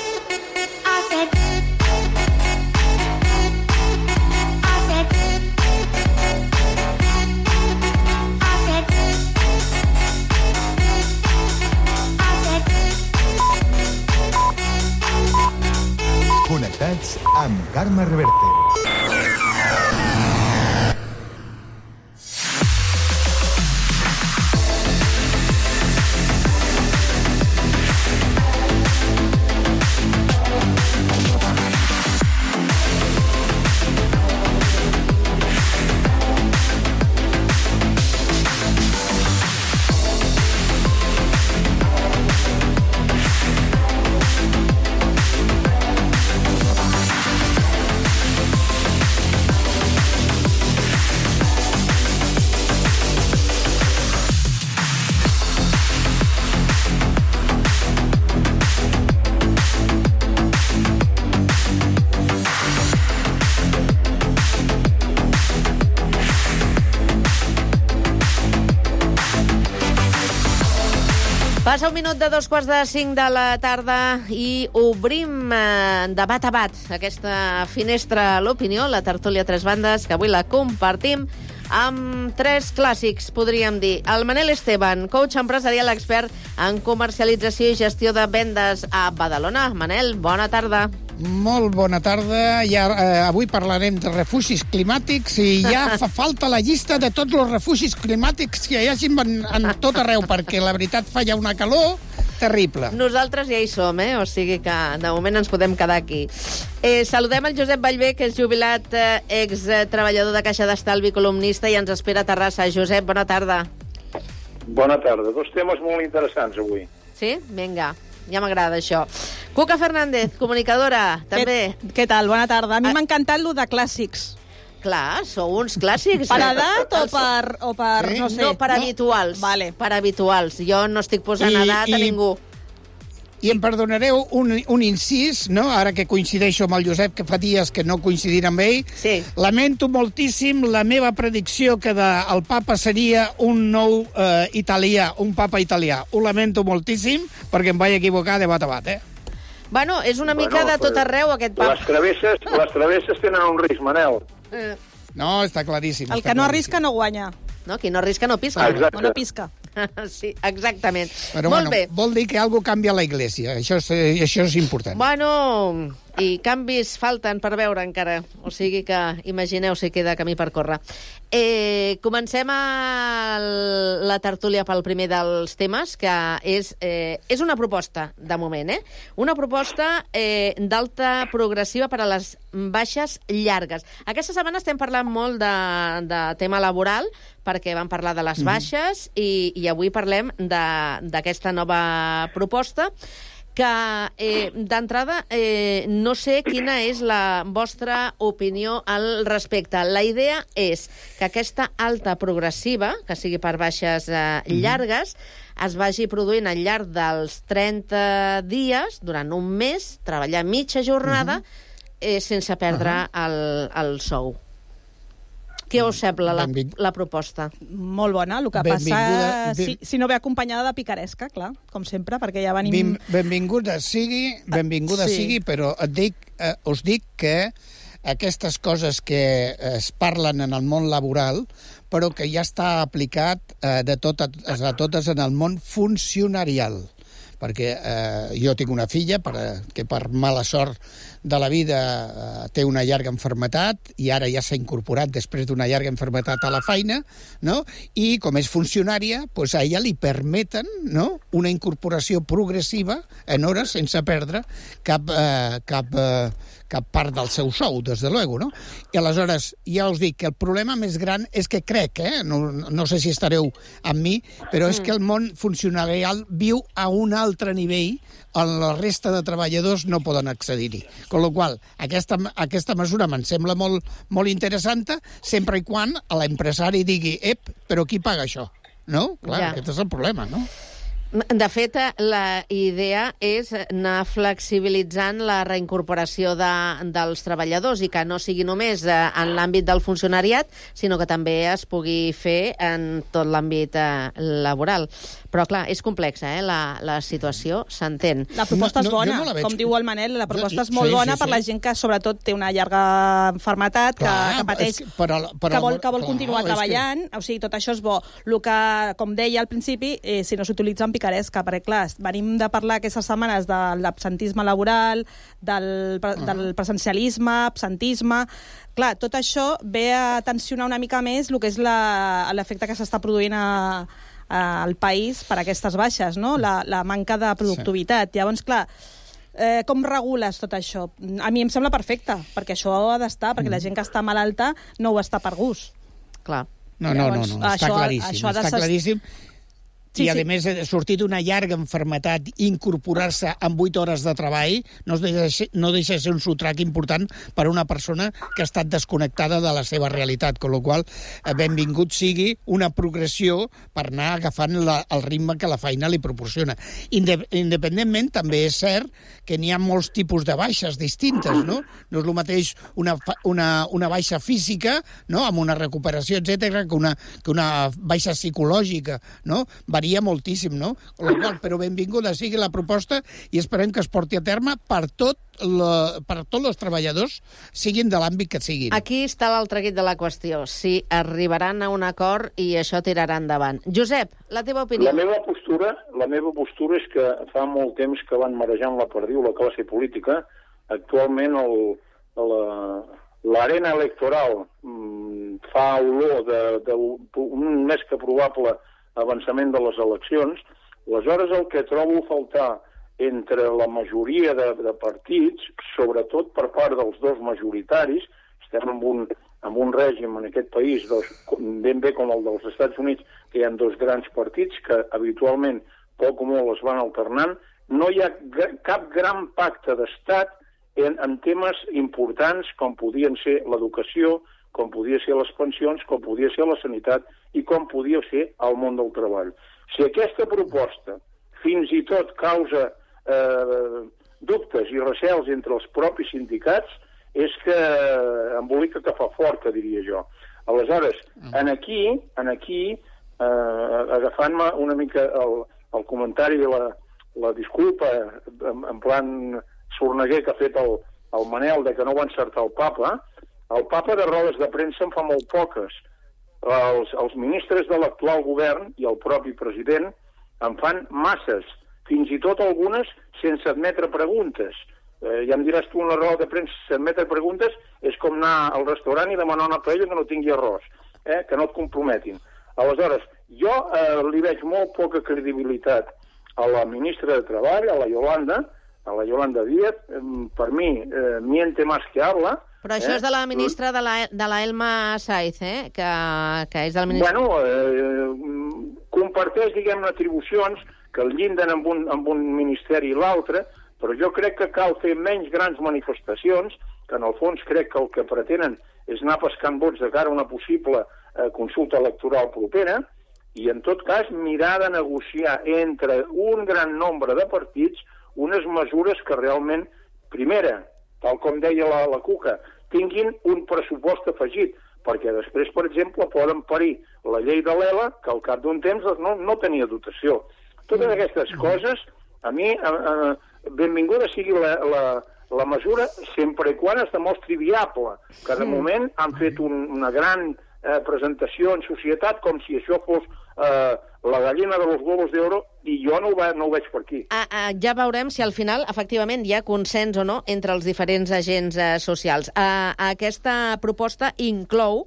Connectats amb Carme Reverte. Passa un minut de dos quarts de cinc de la tarda i obrim eh, de bat a bat aquesta finestra a l'opinió, la tertúlia Tres Bandes, que avui la compartim amb tres clàssics, podríem dir. El Manel Esteban, coach empresarial expert en comercialització i gestió de vendes a Badalona. Manel, bona tarda. Molt bona tarda. Ja, eh, avui parlarem de refugis climàtics i ja fa falta la llista de tots els refugis climàtics que hi hagi en, en tot arreu, perquè la veritat fa ja una calor terrible. Nosaltres ja hi som, eh? O sigui que de moment ens podem quedar aquí. Eh, saludem el Josep Vallvé, que és jubilat, eh, ex-treballador de Caixa d'Estalvi, columnista, i ens espera a Terrassa. Josep, bona tarda. Bona tarda. Dos temes molt interessants avui. Sí? Vinga. Ja m'agrada això. Cuca Fernández, comunicadora, també. Què, què tal? Bona tarda. A mi m'ha encantat lo de clàssics. Clar, sou uns clàssics. Per edat o per, o per Sí? no sé? No, per habituals. Vale. Per habituals. Jo no estic posant I- edat a i- ningú. I em perdonareu un, un incís, no? Ara que coincideixo amb el Josep, que fa dies que no coincidim amb ell. Sí. Lamento moltíssim la meva predicció que de, el papa seria un nou eh, italià, un papa italià. Ho lamento moltíssim, perquè em vaig equivocar de bat a bat, eh? Bueno, és una mica Bueno, de tot però arreu, aquest pap. Les travesses, les travesses tenen un risc, Manel. Eh, No, està claríssim. El està que no claríssim. arrisca no guanya. no, qui no arrisca no pisca. Ah, exacte. O no pisca. Sí, exactament. Però Molt bueno, bé. vol dir que algo canvia a la Iglesia. Això és, eh, això és important. Bueno, i canvis falten per veure encara. O sigui que imagineu si queda camí per córrer. Eh, comencem a la tertúlia pel primer dels temes, que és, eh, és una proposta, de moment, eh? Una proposta eh, d'alta progressiva per a les baixes llargues. Aquesta setmana estem parlant molt de, de tema laboral, perquè vam parlar de les baixes, i, i avui parlem de- d'aquesta nova proposta, que eh, d'entrada eh, no sé quina és la vostra opinió al respecte. La idea és que aquesta alta progressiva, que sigui per baixes eh, llargues, es vagi produint al llarg dels trenta dies, durant un mes, treballar mitja jornada, eh, sense perdre el, el sou. Què us sembla la, Benving- la proposta? Molt bona. El que Benvinguda- passa, ben- si, si no ve acompanyada de picaresca, clar, com sempre, perquè ja venim... Ben, benvinguda sigui, benvinguda sí. sigui, però et dic, eh, us dic que aquestes coses que es parlen en el món laboral, però que ja està aplicat eh, de totes a totes en el món funcionarial. Perquè eh, jo tinc una filla per, que per mala sort de la vida eh, té una llarga enfermetat i ara ja s'ha incorporat després d'una llarga enfermetat a la feina, no? I com és funcionària, pues a ella li permeten, no?, una incorporació progressiva en hores sense perdre cap, eh, cap, eh, cap part del seu sou, des de luego, no? I aleshores, ja us dic que el problema més gran és que crec, eh, no, no sé si estareu amb mi, però és que el món funcionarial viu a un altre nivell on la resta de treballadors no poden accedir-hi. Con lo qual, aquesta, aquesta mesura me'n sembla molt, molt interessant, sempre i quan l'empresari digui, ep, però qui paga això? No? Clar, Ja. aquest és el problema, no? De fet, la idea és anar flexibilitzant la reincorporació de, dels treballadors i que no sigui només en l'àmbit del funcionariat, sinó que també es pugui fer en tot l'àmbit laboral. Però, clar, és complexa, eh? La, la situació s'entén. La proposta és bona, no, no com diu el Manel, la proposta és molt sí, bona sí, sí. per la gent que, sobretot, té una llarga malaltia, que, que pateix, que, però, però, que vol, que vol clar, continuar treballant. Que... O sigui, tot això és bo. El que, com deia al principi, eh, si no s'utilitza en picaresca, perquè, clar, venim de parlar aquestes setmanes de l'absentisme laboral, del, del presencialisme, absentisme... Clar, tot això ve a tensionar una mica més el que és l'efecte que s'està produint a, a, al país per aquestes baixes, no? La, la manca de productivitat. Sí. Llavors, clar, eh, com regules tot això? A mi em sembla perfecte, perquè això ha d'estar, perquè la gent que està malalta no ho està per gust. Clar. No, no, Llavors, no, no, està això, claríssim, això està de... claríssim. Sí, I, a sí. més, sortir d'una llarga enfermetat, incorporar-se en vuit hores de treball, no deixa, no deixa de ser un sotrac important per a una persona que ha estat desconnectada de la seva realitat, amb la qual cosa benvingut sigui una progressió per anar agafant la, el ritme que la feina li proporciona. Inde, independentment, també és cert que n'hi ha molts tipus de baixes distintes, no? No és el mateix una, una, una baixa física, no?, amb una recuperació, etcètera, que una, que una baixa psicològica, no?, varia moltíssim, no? Qual, però benvinguda sigui la proposta i esperem que es porti a terme per tot la, per tots els treballadors, siguin de l'àmbit que siguin. Aquí està l'altre guit de la qüestió, si arribaran a un acord i això tirarà endavant. Josep, la teva opinió? La meva postura, la meva postura és que fa molt temps que van marejant la perdiu la classe política. Actualment el, la, l'arena electoral mm, fa olor de, de, de un més que probable avançament de les eleccions. Aleshores, el que trobo a faltar entre la majoria de, de partits, sobretot per part dels dos majoritaris, estem en un, en un règim en aquest país, dos, ben bé com el dels Estats Units, que hi ha dos grans partits que habitualment poc o molt es van alternant, no hi ha cap gran pacte d'estat en, en temes importants com podien ser l'educació, com podia ser les pensions, com podia ser la sanitat i com podia ser el món del treball. Si aquesta proposta fins i tot causa eh, dubtes i recels entre els propis sindicats, és que embolica que fa fort, que diria jo. Aleshores, en aquí, en aquí eh, agafant-me una mica el, el comentari i la, la disculpa en, en plan sorneguer que ha fet el, el Manel de que no va encertar el papa, el papa de rodes de premsa en fa molt poques. Els, els ministres de l'actual govern i el propi president en fan masses, fins i tot algunes sense admetre preguntes. Eh, ja em diràs tu, una roda de premsa sense admetre preguntes és com anar al restaurant i demanar una paella que no tingui arròs, eh, que no et comprometin. Aleshores, jo eh, li veig molt poca credibilitat a la ministra de Treball, a la Yolanda, a la Yolanda Díaz. Eh, per mi, eh, miente más que habla. Però això eh? és de la ministra de la, de la Elma Saiz, eh? que, que és del ministre... Bueno, eh, comparteix, diguem-ne, atribucions que el llinden amb un, amb un ministeri i l'altre, però jo crec que cal fer menys grans manifestacions, que en el fons crec que el que pretenen és anar pescant vots de cara a una possible eh, consulta electoral propera, i en tot cas mirar de negociar entre un gran nombre de partits unes mesures que realment, primera, tal com deia la, la Cuca, tinguin un pressupost afegit, perquè després, per exemple, poden parir la llei de l'Ela, que al cap d'un temps no, no tenia dotació. Totes aquestes coses, a mi, eh, benvinguda sigui la, la, la mesura, sempre i quan es demostri viable, que de moment han fet un, una gran eh, presentació en societat com si això fos eh, la gallina de los huevos d'oro, i jo no ho, ve, no ho veig per aquí. Ah, ah, ja veurem si al final, efectivament, hi ha consens o no entre els diferents agents eh, socials. Ah, aquesta proposta inclou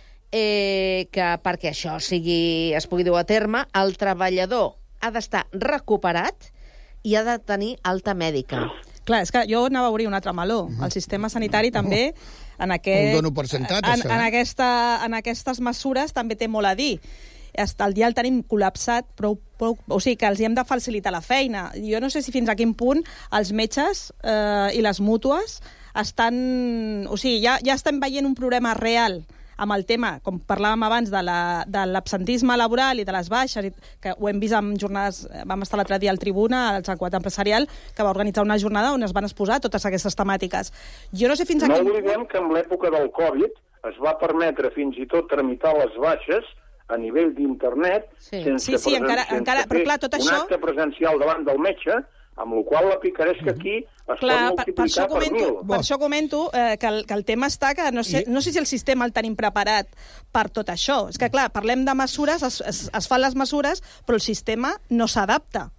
eh, que perquè això sigui, es pugui dur a terme, el treballador ha d'estar recuperat i ha de tenir alta mèdica. Clar, és que jo anava a obrir un altre meló. El sistema sanitari també, en, aquest, dono per sentat, en, en, aquesta, en aquestes mesures, també té molt a dir. El dia el tenim col·lapsat, però, però, o sigui que els hi hem de facilitar la feina. Jo no sé si fins a quin punt els metges eh, i les mútues estan... O sigui, ja, ja estem veient un problema real amb el tema, com parlàvem abans, de l'absentisme laboral i de les baixes, que ho hem vist amb jornades, vam estar l'altre dia al Tribuna, al Sant Cugat Empresarial, que va organitzar una jornada on es van exposar totes aquestes temàtiques. Jo no sé fins a no quin... No oblidem que en l'època del Covid es va permetre fins i tot tramitar les baixes a nivell d'internet sí. sense, sí, sí, presen... encara, sense encara... Però, clar, tot un això... acte presencial davant del metge, amb la qual la picaresca aquí es clar, pot multiplicar per, per això comento, mil. Per això comento eh, que, el, que el tema està que no sé, no sé si el sistema el tenim preparat per tot això. És que, clar, parlem de mesures, es, es, es fan les mesures, però el sistema no s'adapta.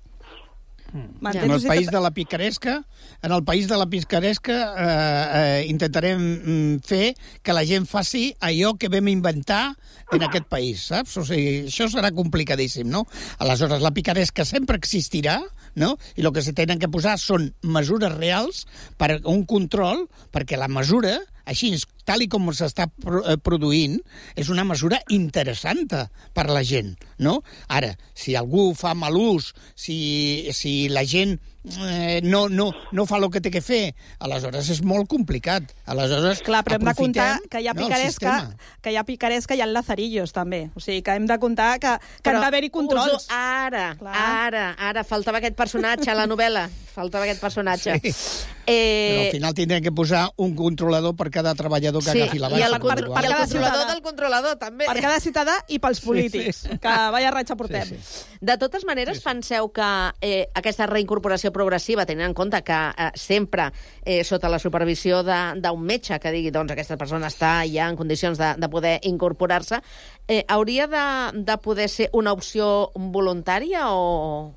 En el país de la picaresca, en el país de la picaresca eh, eh, intentarem fer que la gent faci allò que vam inventar en aquest país, saps? O sigui, això serà complicadíssim, no? Aleshores, la picaresca sempre existirà, no? I el que se tenen que posar són mesures reals per un control, perquè la mesura, així, tal i com s'està produint, és una mesura interessant per la gent, no? Ara, si algú fa mal ús, si, si la gent eh, no, no, no fa el que té que fer, aleshores és molt complicat. Aleshores, clar, però hem de comptar que hi ha no, picaresca, que hi ha picaresca i hi ha lazarillos, també. O sigui, que hem de comptar que, que han d'haver-hi controls. Uso, ara, clar. ara, ara, faltava aquest personatge a la novel·la. Faltava aquest personatge. Sí. Eh... Però al final tindrem que posar un controlador per cada treballador que sí, agafi la baixa. I el, per, per, per cada controlador ciutadà. del controlador, també. Per cada ciutadà i pels polítics. Sí, sí. Que vaya ratxa portem. Sí, sí. De totes maneres, sí, sí. penseu que eh, aquesta reincorporació progressiva, tenint en compte que eh, sempre eh, sota la supervisió d'un metge que digui doncs aquesta persona està ja en condicions de, de poder incorporar-se, eh, hauria de, de poder ser una opció voluntària o...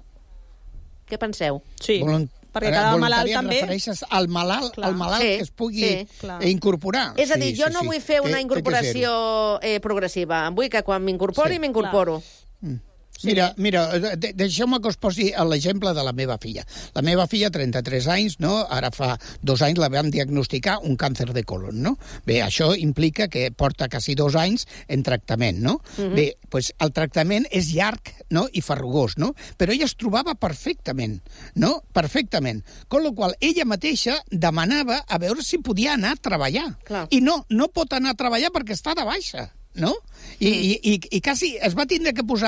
Què penseu? Sí. Volunt perquè cada malalt també... refereixes al malalt, al malalt sí, que es pugui sí, incorporar. És a dir, sí, jo sí, no sí. vull fer una té, incorporació té eh, progressiva. Vull que quan m'incorpori, sí, m'incorporo. Mm. Sí. Mira, mira, de deixeu-me que us posi l'exemple de la meva filla. La meva filla, trenta-tres anys, no? Ara fa dos anys la vam diagnosticar un càncer de colon, no? Bé, això implica que porta quasi dos anys en tractament, no? Uh-huh. Bé, pues el tractament és llarg, no?, i farrugós, no? Però ella es trobava perfectament, no? Perfectament. Con lo qual, ella mateixa demanava a veure si podia anar a treballar. Clar. I no, no pot anar a treballar perquè està de baixa, no? I, mm. i, i, i quasi es va tindre que posar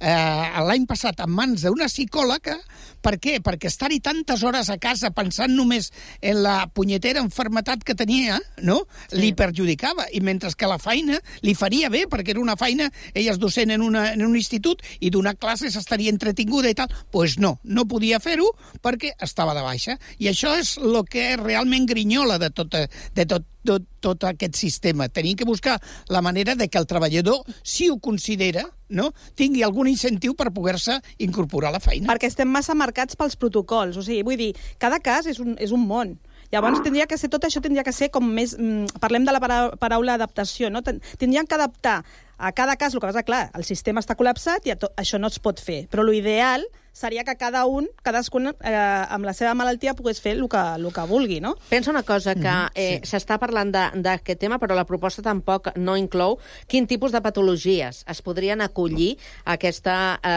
eh, l'any passat en mans d'una psicòloga. Per què? Perquè estar-hi tantes hores a casa pensant només en la punyetera enfermetat que tenia, no?, sí, li perjudicava. I mentre que la feina li faria bé, perquè era una feina, ella és docent en, una, en un institut i donar classes estaria entretinguda i tal, doncs pues no, no podia fer-ho perquè estava de baixa. I això és el que realment grinyola de tot, de tot, tot, tot aquest sistema. Tenim que buscar la manera de que el treballador, si ho considera, no?, tingui algun incentiu per poder-se incorporar a la feina. Perquè estem massa marcats pels protocols. O sigui, vull dir, cada cas és un, és un món. Llavors, tindria que ser, tot això tindria que ser com més... Mm, parlem de la paraula adaptació, no? Tindríem que adaptar a cada cas. El que passa, clar, el sistema està col·lapsat i això no es pot fer. Però l'ideal seria que cada un, cadascun, eh, amb la seva malaltia, pogués fer el que, el que vulgui, no? Pensa una cosa, que eh, sí, s'està parlant d'aquest tema, però la proposta tampoc no inclou quin tipus de patologies es podrien acollir a aquesta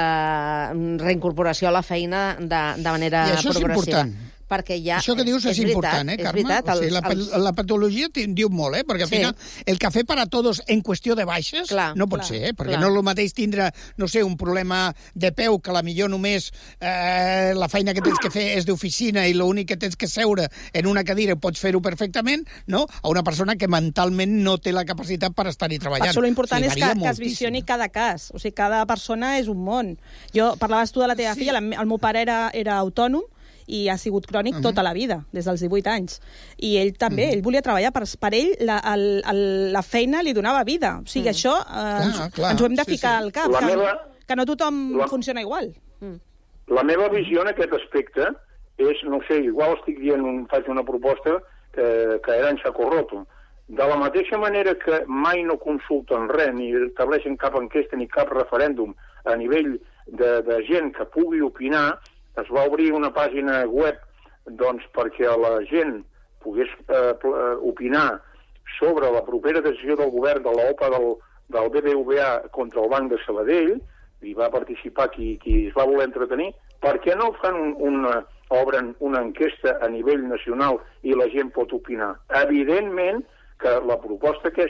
eh, reincorporació a la feina de, de manera progressiva. I això és important. Perquè ja... Això que dius és, és important, eh, Carme? Veritat, o sigui, la, els... la patologia diu molt, eh? Perquè al sí, final el cafè per a tots en qüestió de baixes clar, no pot clar, ser, eh? Perquè clar, no és el mateix tindre, no sé, un problema de peu que la millor només eh, la feina que tens que fer és d'oficina i l'únic que tens que seure en una cadira pots fer-ho perfectament, no? A una persona que mentalment no té la capacitat per estar-hi treballant. Per això l'important o sigui, és que, que es visioni cada cas. O sigui, cada persona és un món. Jo, parlaves tu de la teva sí, filla, el meu pare era, era autònom, i ha sigut crònic uh-huh, tota la vida, des dels divuit anys. I ell també, uh-huh, ell volia treballar, per, per ell la, el, el, la feina li donava vida. O sigui, uh-huh, això eh, clar, ens, clar, ens ho hem de ficar sí, sí, al cap, que, meva, que no tothom la, funciona igual. La meva visió en aquest aspecte és, no sé, igual estic dient, un, faig una proposta que, que era en saco roto. De la mateixa manera que mai no consulten res, ni estableixen cap enquesta ni cap referèndum a nivell de, de gent que pugui opinar, es va obrir una pàgina web doncs, perquè la gent pogués eh, opinar sobre la propera decisió del govern de l'O P A del, del B B V A contra el Banc de Sabadell, i va participar qui, qui es va voler entretenir. Per què no fan un, una, obren una enquesta a nivell nacional i la gent pot opinar? Evidentment que la proposta aquesta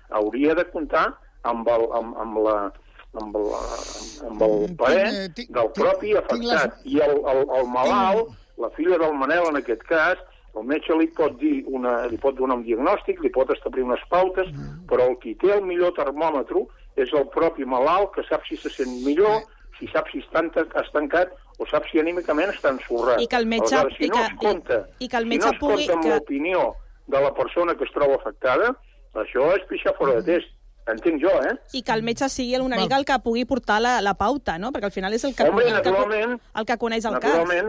hauria de comptar amb, el, amb, amb la amb el, amb el parer del propi afectat. I el, el, el malalt, la filla del Manel en aquest cas, el metge li pot dir una, li pot donar un diagnòstic, li pot establir unes pautes, però el qui té el millor termòmetre és el propi malalt, que sap si se sent millor, si sap si està estancat o sap si anímicament està ensorrat. I que el metge... Aleshores, si no es compta, i, i que el metge si no es compta amb que... l'opinió de la persona que es troba afectada, això és pixar fora de test. Entenc jo, eh? I que el metge sigui una mica el que pugui portar la, la pauta, no? Perquè al final és el que, Home, el que, el que coneix el cas.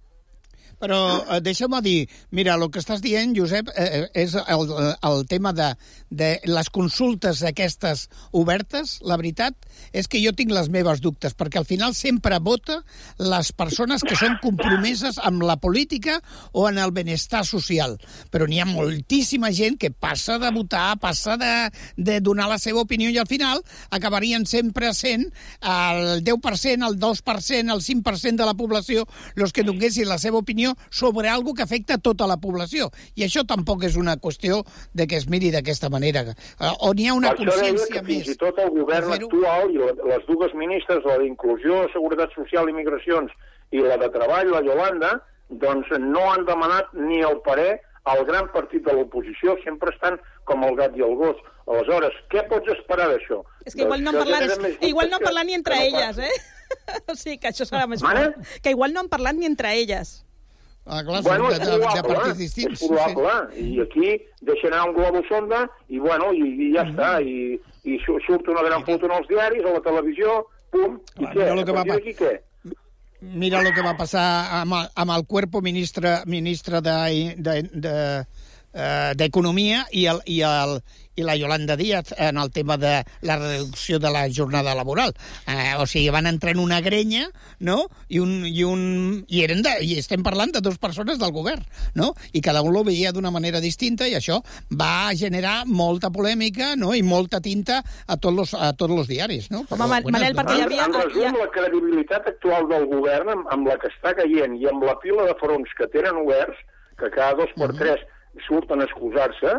Però eh, deixa'm dir, mira, el que estàs dient, Josep, eh, és el, el tema de, de les consultes aquestes obertes. La veritat és que jo tinc les meves dubtes, perquè al final sempre vota les persones que són compromeses amb la política o en el benestar social. Però n'hi ha moltíssima gent que passa de votar, passa de, de donar la seva opinió i al final acabarien sempre sent el deu per cent, el dos per cent, el cinc per cent de la població els que donessin la seva opinió sobre algo que afecta tota la població. I això tampoc és una qüestió de que es miri d'aquesta manera. On hi ha una consciència més. Fins i tot el govern actual i les dues ministres, la d'Inclusió, Seguretat Social i Migracions i la de Treball, la Yolanda, doncs no han demanat ni el parer al gran partit de l'oposició, sempre estan com el gat i el gos. Aleshores, què pots esperar d'això? És que igual no han parlat, igual no han parlat ni entre elles, eh? O sigui que això serà més fort. Que igual no han parlat ni entre elles. Ah, clar, bueno, de, és probable, de partits distints. És probable, sí. I aquí deixen anar un globus sonda i, bueno, i, i ja mm. està, i, i surt una gran foto en els diaris, a la televisió, pum, i clar, què? Mira, que va, aquí, què? Mira el que va passar amb, amb el cuerpo ministre, ministre de, de, de, uh, d'Economia i, el, i, el, i la Yolanda Díaz en el tema de la reducció de la jornada laboral. Eh, o sigui, van entrar en una grenya, no? I, un, i, un, i, eren de, i estem parlant de dues persones del govern, no? I cada un ho veia d'una manera distinta i això va generar molta polèmica, no? I molta tinta a tots los, a tots los diaris, no? Home, bueno, Manel, perquè hi havia... En resum, la credibilitat actual del govern, amb, amb la que està caient i amb la pila de fronts que tenen oberts, que cada dos per tres surten a excusar-se,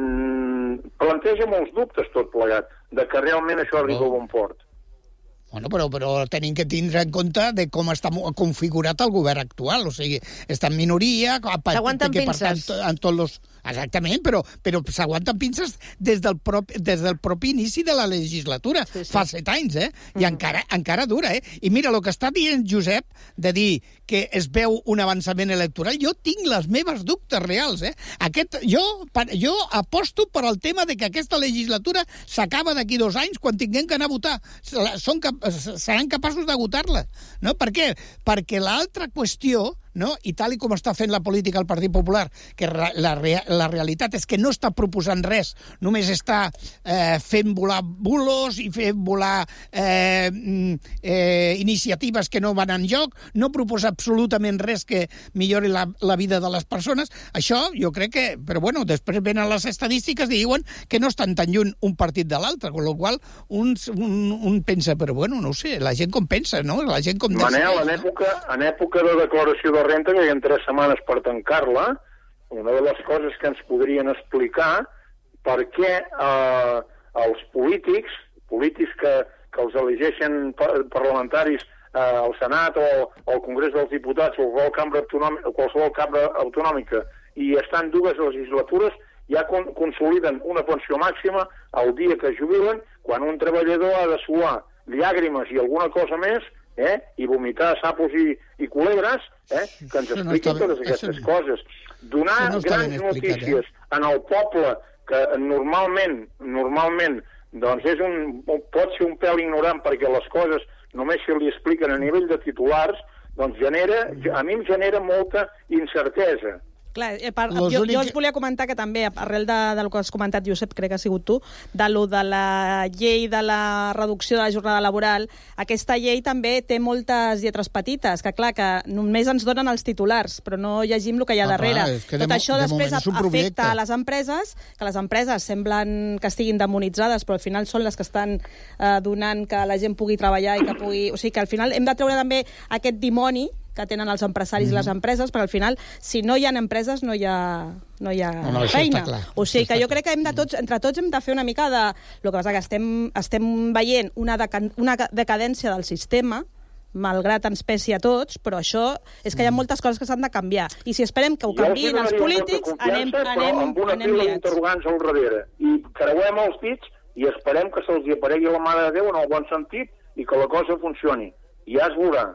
mmm, planteja molts dubtes tot plegat, de que realment això arriba a bon port. Bueno, però, però tenim que tindre en compte de com està configurat el govern actual. O sigui, està en minoria... S'aguanten pinces. En tots los... Exactament, però, però s'aguanten pinces des del, propi, des del propi inici de la legislatura. Sí, sí. Fa set anys, eh? I mm. encara, encara dura, eh? I mira, el que està dient Josep, de dir que es veu un avançament electoral, jo tinc les meves dubtes reals, eh? Aquest, jo, jo aposto per al tema de que aquesta legislatura s'acaba d'aquí dos anys quan tinguem que anar a votar. Són cap, seran capaços de votar-la, no? Per què? Perquè l'altra qüestió, no? I tal i com està fent la política el Partit Popular, que la, la realitat és que no està proposant res, només està eh, fent volar bulos i fent volar eh, eh, iniciatives que no van enlloc, no proposa absolutament res que millori la, la vida de les persones. Això jo crec que... Però bueno, després venen les estadístiques i diuen que no estan tan lluny un partit de l'altre, amb la qual un, un, un pensa, però bueno, no ho sé, la gent com pensa, no? La gent com... Manel, en època, en època de declaració de renta, que hi ha tres setmanes per tancar-la, una de les coses que ens podrien explicar per què eh, els polítics, polítics que, que els elegeixen parlamentaris eh, al Senat o al Congrés dels Diputats o qualsevol cambra autonòmica, qualsevol cambra autonòmica i estan dues legislatures, ja con consoliden una pensió màxima el dia que jubilen, quan un treballador ha de suar llàgrimes i alguna cosa més, eh, i vomitar sapos i, i culebres, eh, que ens expliquin no totes aquestes això... coses. Donar no grans notícies eh? en el poble que normalment, normalment doncs és un, pot ser un pèl ignorant perquè les coses només se li expliquen a nivell de titulars, doncs genera, a mi em genera molta incertesa. Clar, eh, per, jo, únic... jo us volia comentar que també, arrel de, del que has comentat, Josep, crec que ha sigut tu, de lo de la llei de la reducció de la jornada laboral, aquesta llei també té moltes lletres petites, que clar, que només ens donen els titulars, però no llegim el que hi ha ah, darrere. Clar, Tot de, això de després afecta a les empreses, que les empreses semblen que estiguin demonitzades, però al final són les que estan eh, donant que la gent pugui treballar i que pugui... O sigui que al final hem de treure també aquest dimoni que tenen els empresaris i les empreses, perquè al final, si no hi ha empreses, no hi ha, no hi ha No, no, això feina. està clar. O sigui Això que està jo crec que hem de tots, entre tots hem de fer una mica de... El que passa que estem, estem veient una, deca, una decadència del sistema, malgrat ens pesi a tots, però això és que hi ha moltes coses que s'han de canviar. I si esperem que ho canviïn els polítics, anem, anem, amb una anem pila liats. d'interrogants al darrere. I creuem els dits i esperem que se'ls aparegui la Mare de Déu en el bon sentit i que la cosa funcioni. I ja es veurà.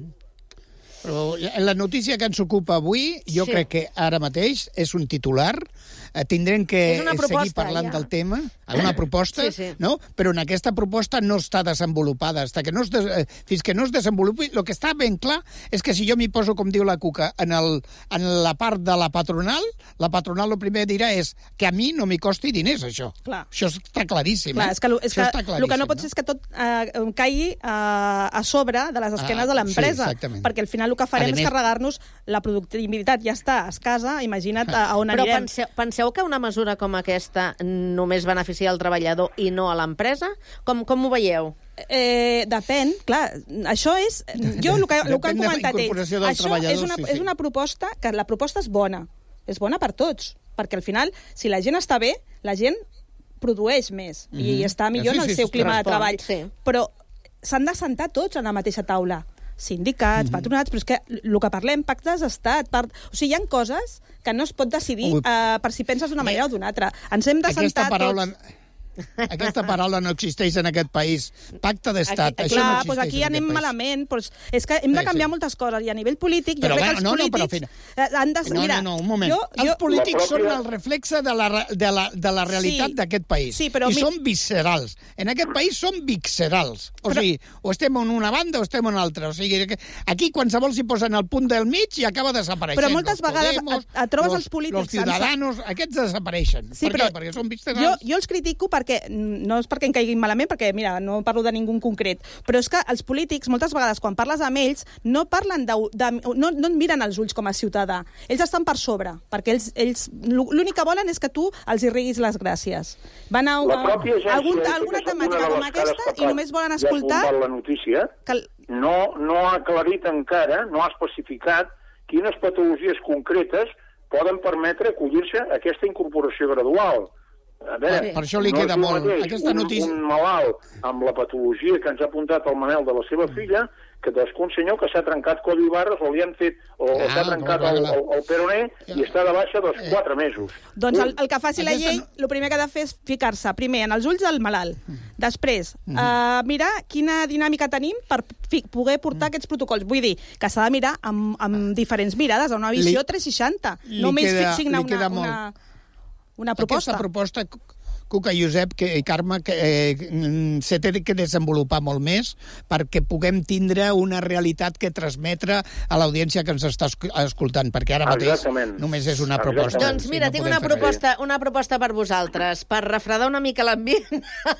Però la notícia que ens ocupa avui, jo Sí. crec que ara mateix és un titular. Eh, tindrem que És una seguir proposta, parlant ja. del tema. Una proposta, Sí, sí. no? Però en aquesta proposta no està desenvolupada. Hasta que no es des... eh, Fins que no es desenvolupi, el que està ben clar és que si jo m'hi poso, com diu la Cuca, en, el... en la part de la patronal, la patronal el primer dirà és que a mi no m'hi costi diners, això. Clar. Això està claríssim. Clar, eh? és que, lo- és Això que està el que no claríssim, pot ser és que tot eh, caigui eh, a sobre de les esquenes Ah, de l'empresa, sí, exactament. perquè al final el que farem A és més- carregar-nos la productivitat, ja està, es casa, imagina't a, a on Però anirem. penseu, penseu que una mesura com aquesta només beneficia al treballador i no a l'empresa? Com, com ho veieu? Eh, depèn, clar, això és... Jo, el que, el que han Depèn de la comentat ells, incorporació del això treballador, és una, sí, sí. és una proposta, que la proposta és bona, és bona per tots, perquè al final, si la gent està bé, la gent produeix més Mhm. i està millor Sí, en el sí, seu sí, clima de respon, treball. sí. Però s'han de sentar tots en la mateixa taula. Sindicats, patronats, però és que el que parlem, pactes d'estat... Part... O sigui, hi ha coses que no es pot decidir Ui. uh, per si penses d'una manera o d'una altra. Ens hem de Aquesta sentar paraula... tots... Aquesta paraula no existeix en aquest país. Pacte d'estat. Aquí, Això clar, no doncs existeix aquí en anem aquest país. malament. Doncs és que hem de Sí, canviar sí. moltes coses. I a nivell polític, Però jo crec va, que els no, no, però polítics eh, han de... No, mira, no, no, un moment. Jo, Els jo... polítics La pròpia- són el reflexe de la, re- de la, de la realitat Sí. d'aquest país. Sí, però I mi- són viscerals. En aquest país són viscerals. O Però- sigui, o estem en una banda o estem en altra. O sigui, que aquí qualsevol s'hi posa en el punt del mig i acaba desapareixent. Però moltes Los vegades Podemos, et- et trobes los, els polítics Els ciudadanos, aquests desapareixen. Sí, per però què? Perquè són Jo, viscerals. jo els critico perquè, no és perquè em caiguin malament, perquè, mira, no parlo de ningú en concret, però és que els polítics, moltes vegades, quan parles amb ells, no parlen de, de no, no et miren als ulls com a ciutadà. Ells estan per sobre, perquè ells, ells l'únic que volen és que tu els hi riguis les gràcies. Van a, La a, pròpia a agència, algun, que a alguna és una temàtica de com les cares aquesta que i només volen ja escoltar... ha la notícia, Que... no, no ha aclarit encara, no ha especificat quines patologies concretes poden permetre acollir-se a aquesta incorporació gradual. A veure, Per- per això li no queda és el molt. mateix Aquesta un, notícia- un malalt amb la patologia que ens ha apuntat el Manel de la seva filla, que un senyor que s'ha trencat codi i barres o li han fet, o, o Ah, s'ha trencat clar, el, clar. el, el peroné i està de baixa dos, quatre mesos. Doncs el, el que faci la Aquesta llei, el primer que ha de fer és ficar-se, primer, en els ulls del malalt. Després, uh, mirar quina dinàmica tenim per fi, poder portar aquests protocols. Vull dir, que s'ha de mirar amb, amb diferents mirades, a una visió Li- tres seixanta. li Només queda- signar li una, queda molt. una, una proposta. Aquesta proposta, Cuca i Josep que, i Carme, que eh, se té que desenvolupar molt més perquè puguem tindre una realitat que transmetre a l'audiència que ens està esc- escoltant, perquè ara mateix Exactament. només és una Exactament. proposta. Doncs mira, Sí, no tinc podem una fer res. proposta, una proposta per vosaltres, per refredar una mica l'ambient.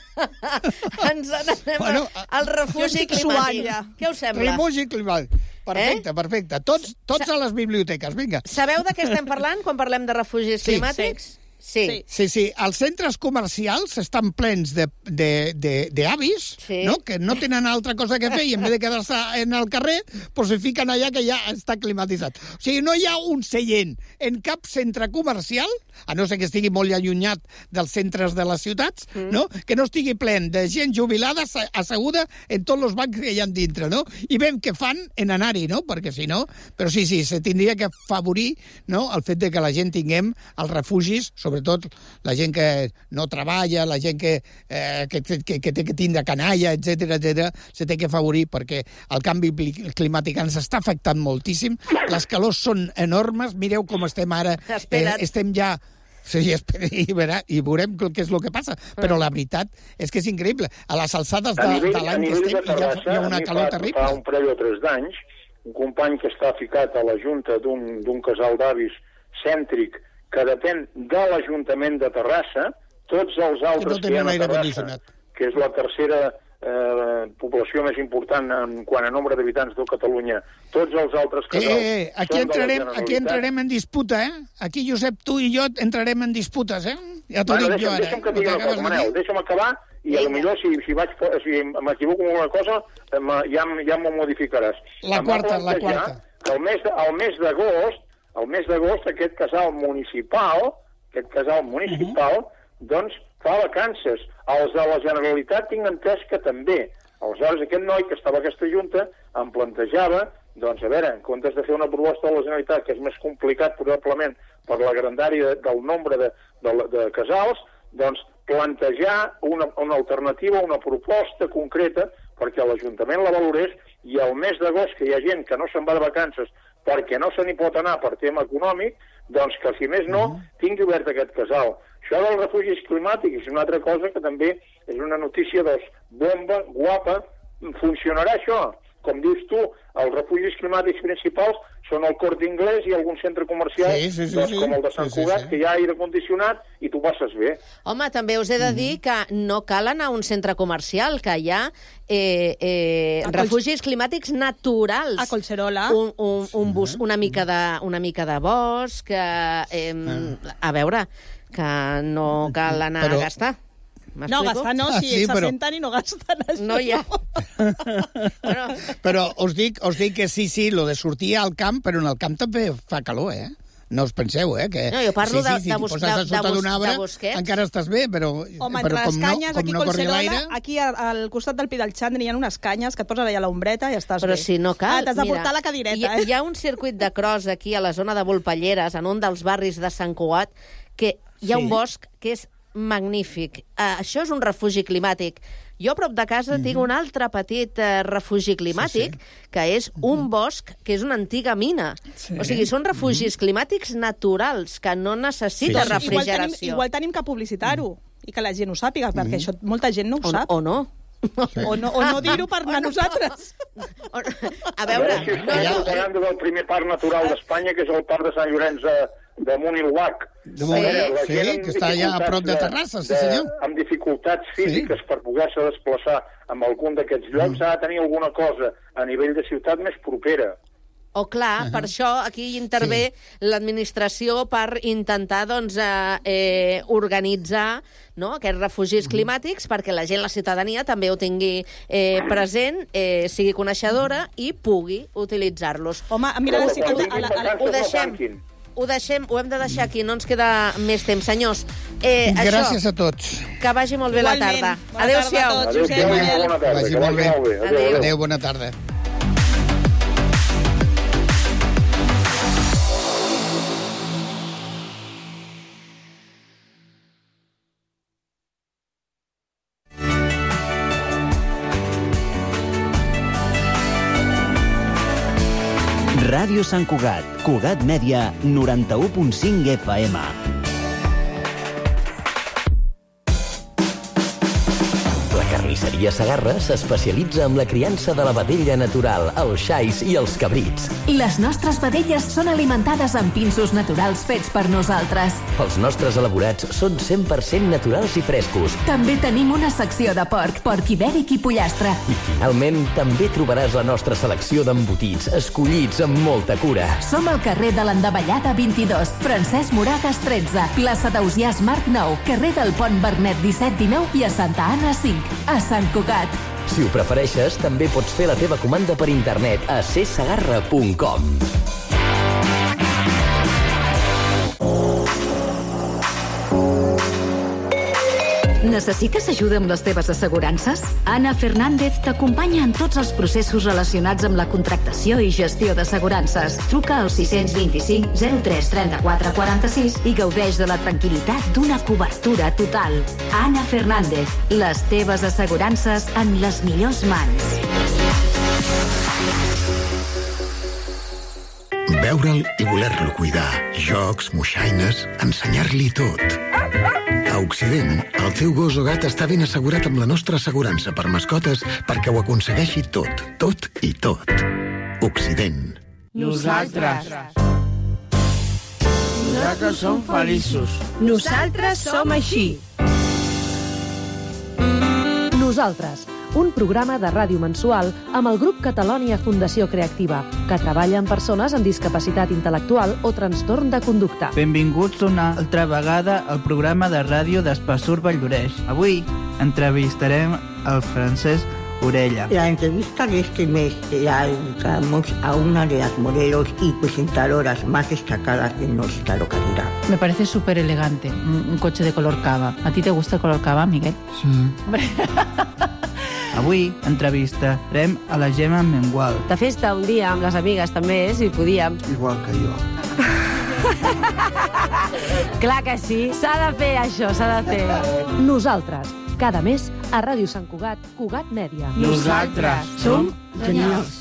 Ens n'anem Bueno, a- al jo refugi estic suant climàtic. ja. Què us sembla? Refugi climàtic. Perfecte, eh? perfecte. Tots, tots a les biblioteques, vinga. Sabeu de què estem parlant quan parlem de refugis Sí. climàtics? Sí. Sí, sí, els centres comercials estan plens de, de, de, de avis, Sí. no? Que no tenen altra cosa que fer i en vez de quedar-se en el carrer, pues se fiquen allà que ja està climatitzat. O sigui, no hi ha un seient en cap centre comercial, a no ser que estigui molt allunyat dels centres de les ciutats, mm. no? Que no estigui plen de gent jubilada assa- asseguda en tots els bancs que hi ha dintre, no? I veiem què fan en anar-hi, no? Perquè si no... Però sí, sí, se tindria que afavorir, no?, el fet de que la gent tinguem els refugis, sobretot la gent que no treballa, la gent que, eh, que, que, que té que tindre canalla, etcètera, etcètera, se té que afavorir perquè el canvi pli- climàtic ens està afectant moltíssim. Les calors són enormes. Mireu com estem ara. Espera't. Eh, estem ja... Sí, espera, i, verà, i veurem què és el que passa. Però la veritat és que és increïble. A les alçades de, A nivell, de a l'any que nivell estem de hi ha, Terrassa, hi ha a una mi calor fa, terrible. fa un parell o tres d'anys, un company que està ficat a la junta d'un d'un casal d'avis cèntric que depèn de l'Ajuntament de Terrassa, tots els altres Que no que hi ha tenen a aire Terrassa, condicionat. que és la tercera eh, població més important en quant a nombre d'habitants de Catalunya. Tots els altres casals... Eh, eh, aquí entrarem, aquí entrarem en disputa, eh? Aquí, Josep, tu i jo entrarem en disputes, eh? Ja t'ho bueno, dic deixa'm, jo ara. Deixa'm que digui una cosa, Manel, deixa'm acabar i a lo millor si, si, vaig, si m'equivoco en alguna cosa ja, ja m'ho modificaràs. La quarta, la quarta. El mes, el mes d'agost, el mes d'agost aquest casal municipal, aquest casal municipal, uh -huh. doncs fa vacances. Els de la Generalitat tinc entès que també. Aleshores, aquest noi que estava a aquesta junta em plantejava, doncs, a veure, en comptes de fer una proposta de la Generalitat, que és més complicat probablement per la grandària del nombre de, de, de casals, doncs plantejar una, una alternativa, una proposta concreta perquè l'Ajuntament la valorés i al mes d'agost, que hi ha gent que no se'n va de vacances perquè no se n'hi pot anar per tema econòmic, doncs que, si més no, tingui obert aquest casal. Això dels refugis climàtics és una altra cosa que també és una notícia, doncs, bomba, guapa, funcionarà això? Com dius tu, els refugis climàtics principals són el Corte Inglés i algun centre comercial, sí, sí, sí, doncs, com el de Sant sí, Cugat, sí, sí. que hi ha aire condicionat i tu passes bé. Home, també us he de dir que no cal anar a un centre comercial, que hi ha eh, eh, refugis climàtics naturals. A Collserola. Un, un, un bus, una, mica de, una mica de bosc, eh, a veure, que no cal anar Però... a gastar. No, gastar no, si ah, sí, s'assenten però... i no gasten això. No hi ha. bueno. Però us dic, us dic que sí, sí, lo de sortir al camp, però en el camp també fa calor, eh? No us penseu, eh? Que, no, jo parlo sí, sí, si de, de, bus, de, de, bus, arbre, de bosquets. Encara estàs bé, però, Home, però com no, canyes, com aquí no corri l'aire... Aquí al costat del Pi del Xandri hi ha unes canyes que et poses allà a l'ombreta i estàs però bé. Però si no cal... Ah, t'has de portar la cadireta, hi, eh? Hi ha un circuit de cross aquí a la zona de Volpelleres, en un dels barris de Sant Cugat, que hi ha sí. un bosc que és magnífic. Uh, això és un refugi climàtic. Jo a prop de casa mm -hmm. tinc un altre petit uh, refugi climàtic, sí, sí. que és mm -hmm. un bosc que és una antiga mina. Sí. O sigui, són refugis mm -hmm. climàtics naturals, que no necessita sí, sí. Igual refrigeració. tenim, igual tenim que publicitar-ho, mm. i que la gent ho sàpiga, perquè mm -hmm. això molta gent no ho o, sap. O no. Sí. O no, o no dir-ho per anar a nosaltres. A veure... Si no, no. Parlant del primer parc natural d'Espanya, que és el parc de Sant Llorenç de, de Munt-i-Uac. Sí, sí, que està allà a prop de Terrassa, sí senyor. De, amb dificultats físiques sí. per poder-se desplaçar en algun d'aquests llocs, mm. ha de tenir alguna cosa a nivell de ciutat més propera. O oh, clar, uh -huh. per això aquí intervé sí. l'administració per intentar doncs, eh, eh, organitzar no, aquests refugis uh -huh. climàtics perquè la gent, la ciutadania, també ho tingui eh, present, eh, sigui coneixedora i pugui utilitzar-los. Home, mira, la ciutat... Ho deixem... Ho deixem, ho hem de deixar aquí, no ens queda més temps, senyors. Eh, Gràcies això, a tots. Que vagi molt bé Igualment. la tarda. Adéu-siau. Adéu-siau, bona tarda. Vagi molt bé. Adéu. Adéu, bona tarda. Ràdio Sant Cugat, Cugat Mèdia, noranta-u punt cinc F M. Carnisseria Segarra s'especialitza en la criança de la vedella natural, els xais i els cabrits. Les nostres vedelles són alimentades amb pinsos naturals fets per nosaltres. Els nostres elaborats són cent per cent naturals i frescos. També tenim una secció de porc, porc ibèric i pollastre. I finalment també trobaràs la nostra selecció d'embotits, escollits amb molta cura. Som al carrer de l'Endavellada vint-i-dos, Francesc Moragas tretze, plaça d'Ausiàs Marc nou, carrer del Pont Vernet disset dinou i a Santa Anna cinc. A Sant Cugat. Si ho prefereixes, també pots fer la teva comanda per internet a c segarra punt com. Necessites ajuda amb les teves assegurances? Anna Fernández t'acompanya en tots els processos relacionats amb la contractació i gestió d'assegurances. Truca al sis dos cinc zero tres trenta-quatre quaranta-sis i gaudeix de la tranquil·litat d'una cobertura total. Anna Fernández, les teves assegurances en les millors mans. Veure'l i voler-lo cuidar. Jocs, moixaines, ensenyar-li tot. A Occident, el teu gos o gat està ben assegurat amb la nostra assegurança per mascotes perquè ho aconsegueixi tot, tot i tot. Occident. Nosaltres. Nosaltres som feliços. Nosaltres som així. Nosaltres, un programa de ràdio mensual amb el grup Catalònia Fundació Creativa, que treballa amb persones amb discapacitat intel·lectual o trastorn de conducta. Benvinguts una altra vegada al programa de ràdio d'Espassur Valldoreix. Avui entrevistarem el Francesc Orella. La entrevista de este mes la dedicamos a una de las modelos y presentadoras más destacadas de nuestra localidad. Me parece súper elegante, un, un coche de color cava. ¿A ti te gusta el color cava, Miguel? Sí. Avui entrevistarem a la Gemma Mengual. De festa un dia amb les amigues també, si podíem. Igual que jo. Clar que sí, s'ha de fer això, s'ha de fer. Nosaltres, cada mes a Ràdio Sant Cugat, Cugat Mèdia. Nosaltres som genials.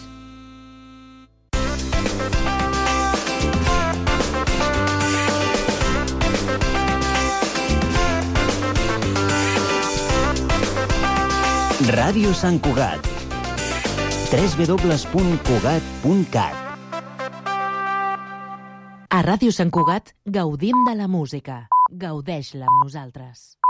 Ràdio Sant Cugat. w w w punt cugat punt cat. A Ràdio Sant Cugat gaudim de la música. Gaudeix-la amb nosaltres.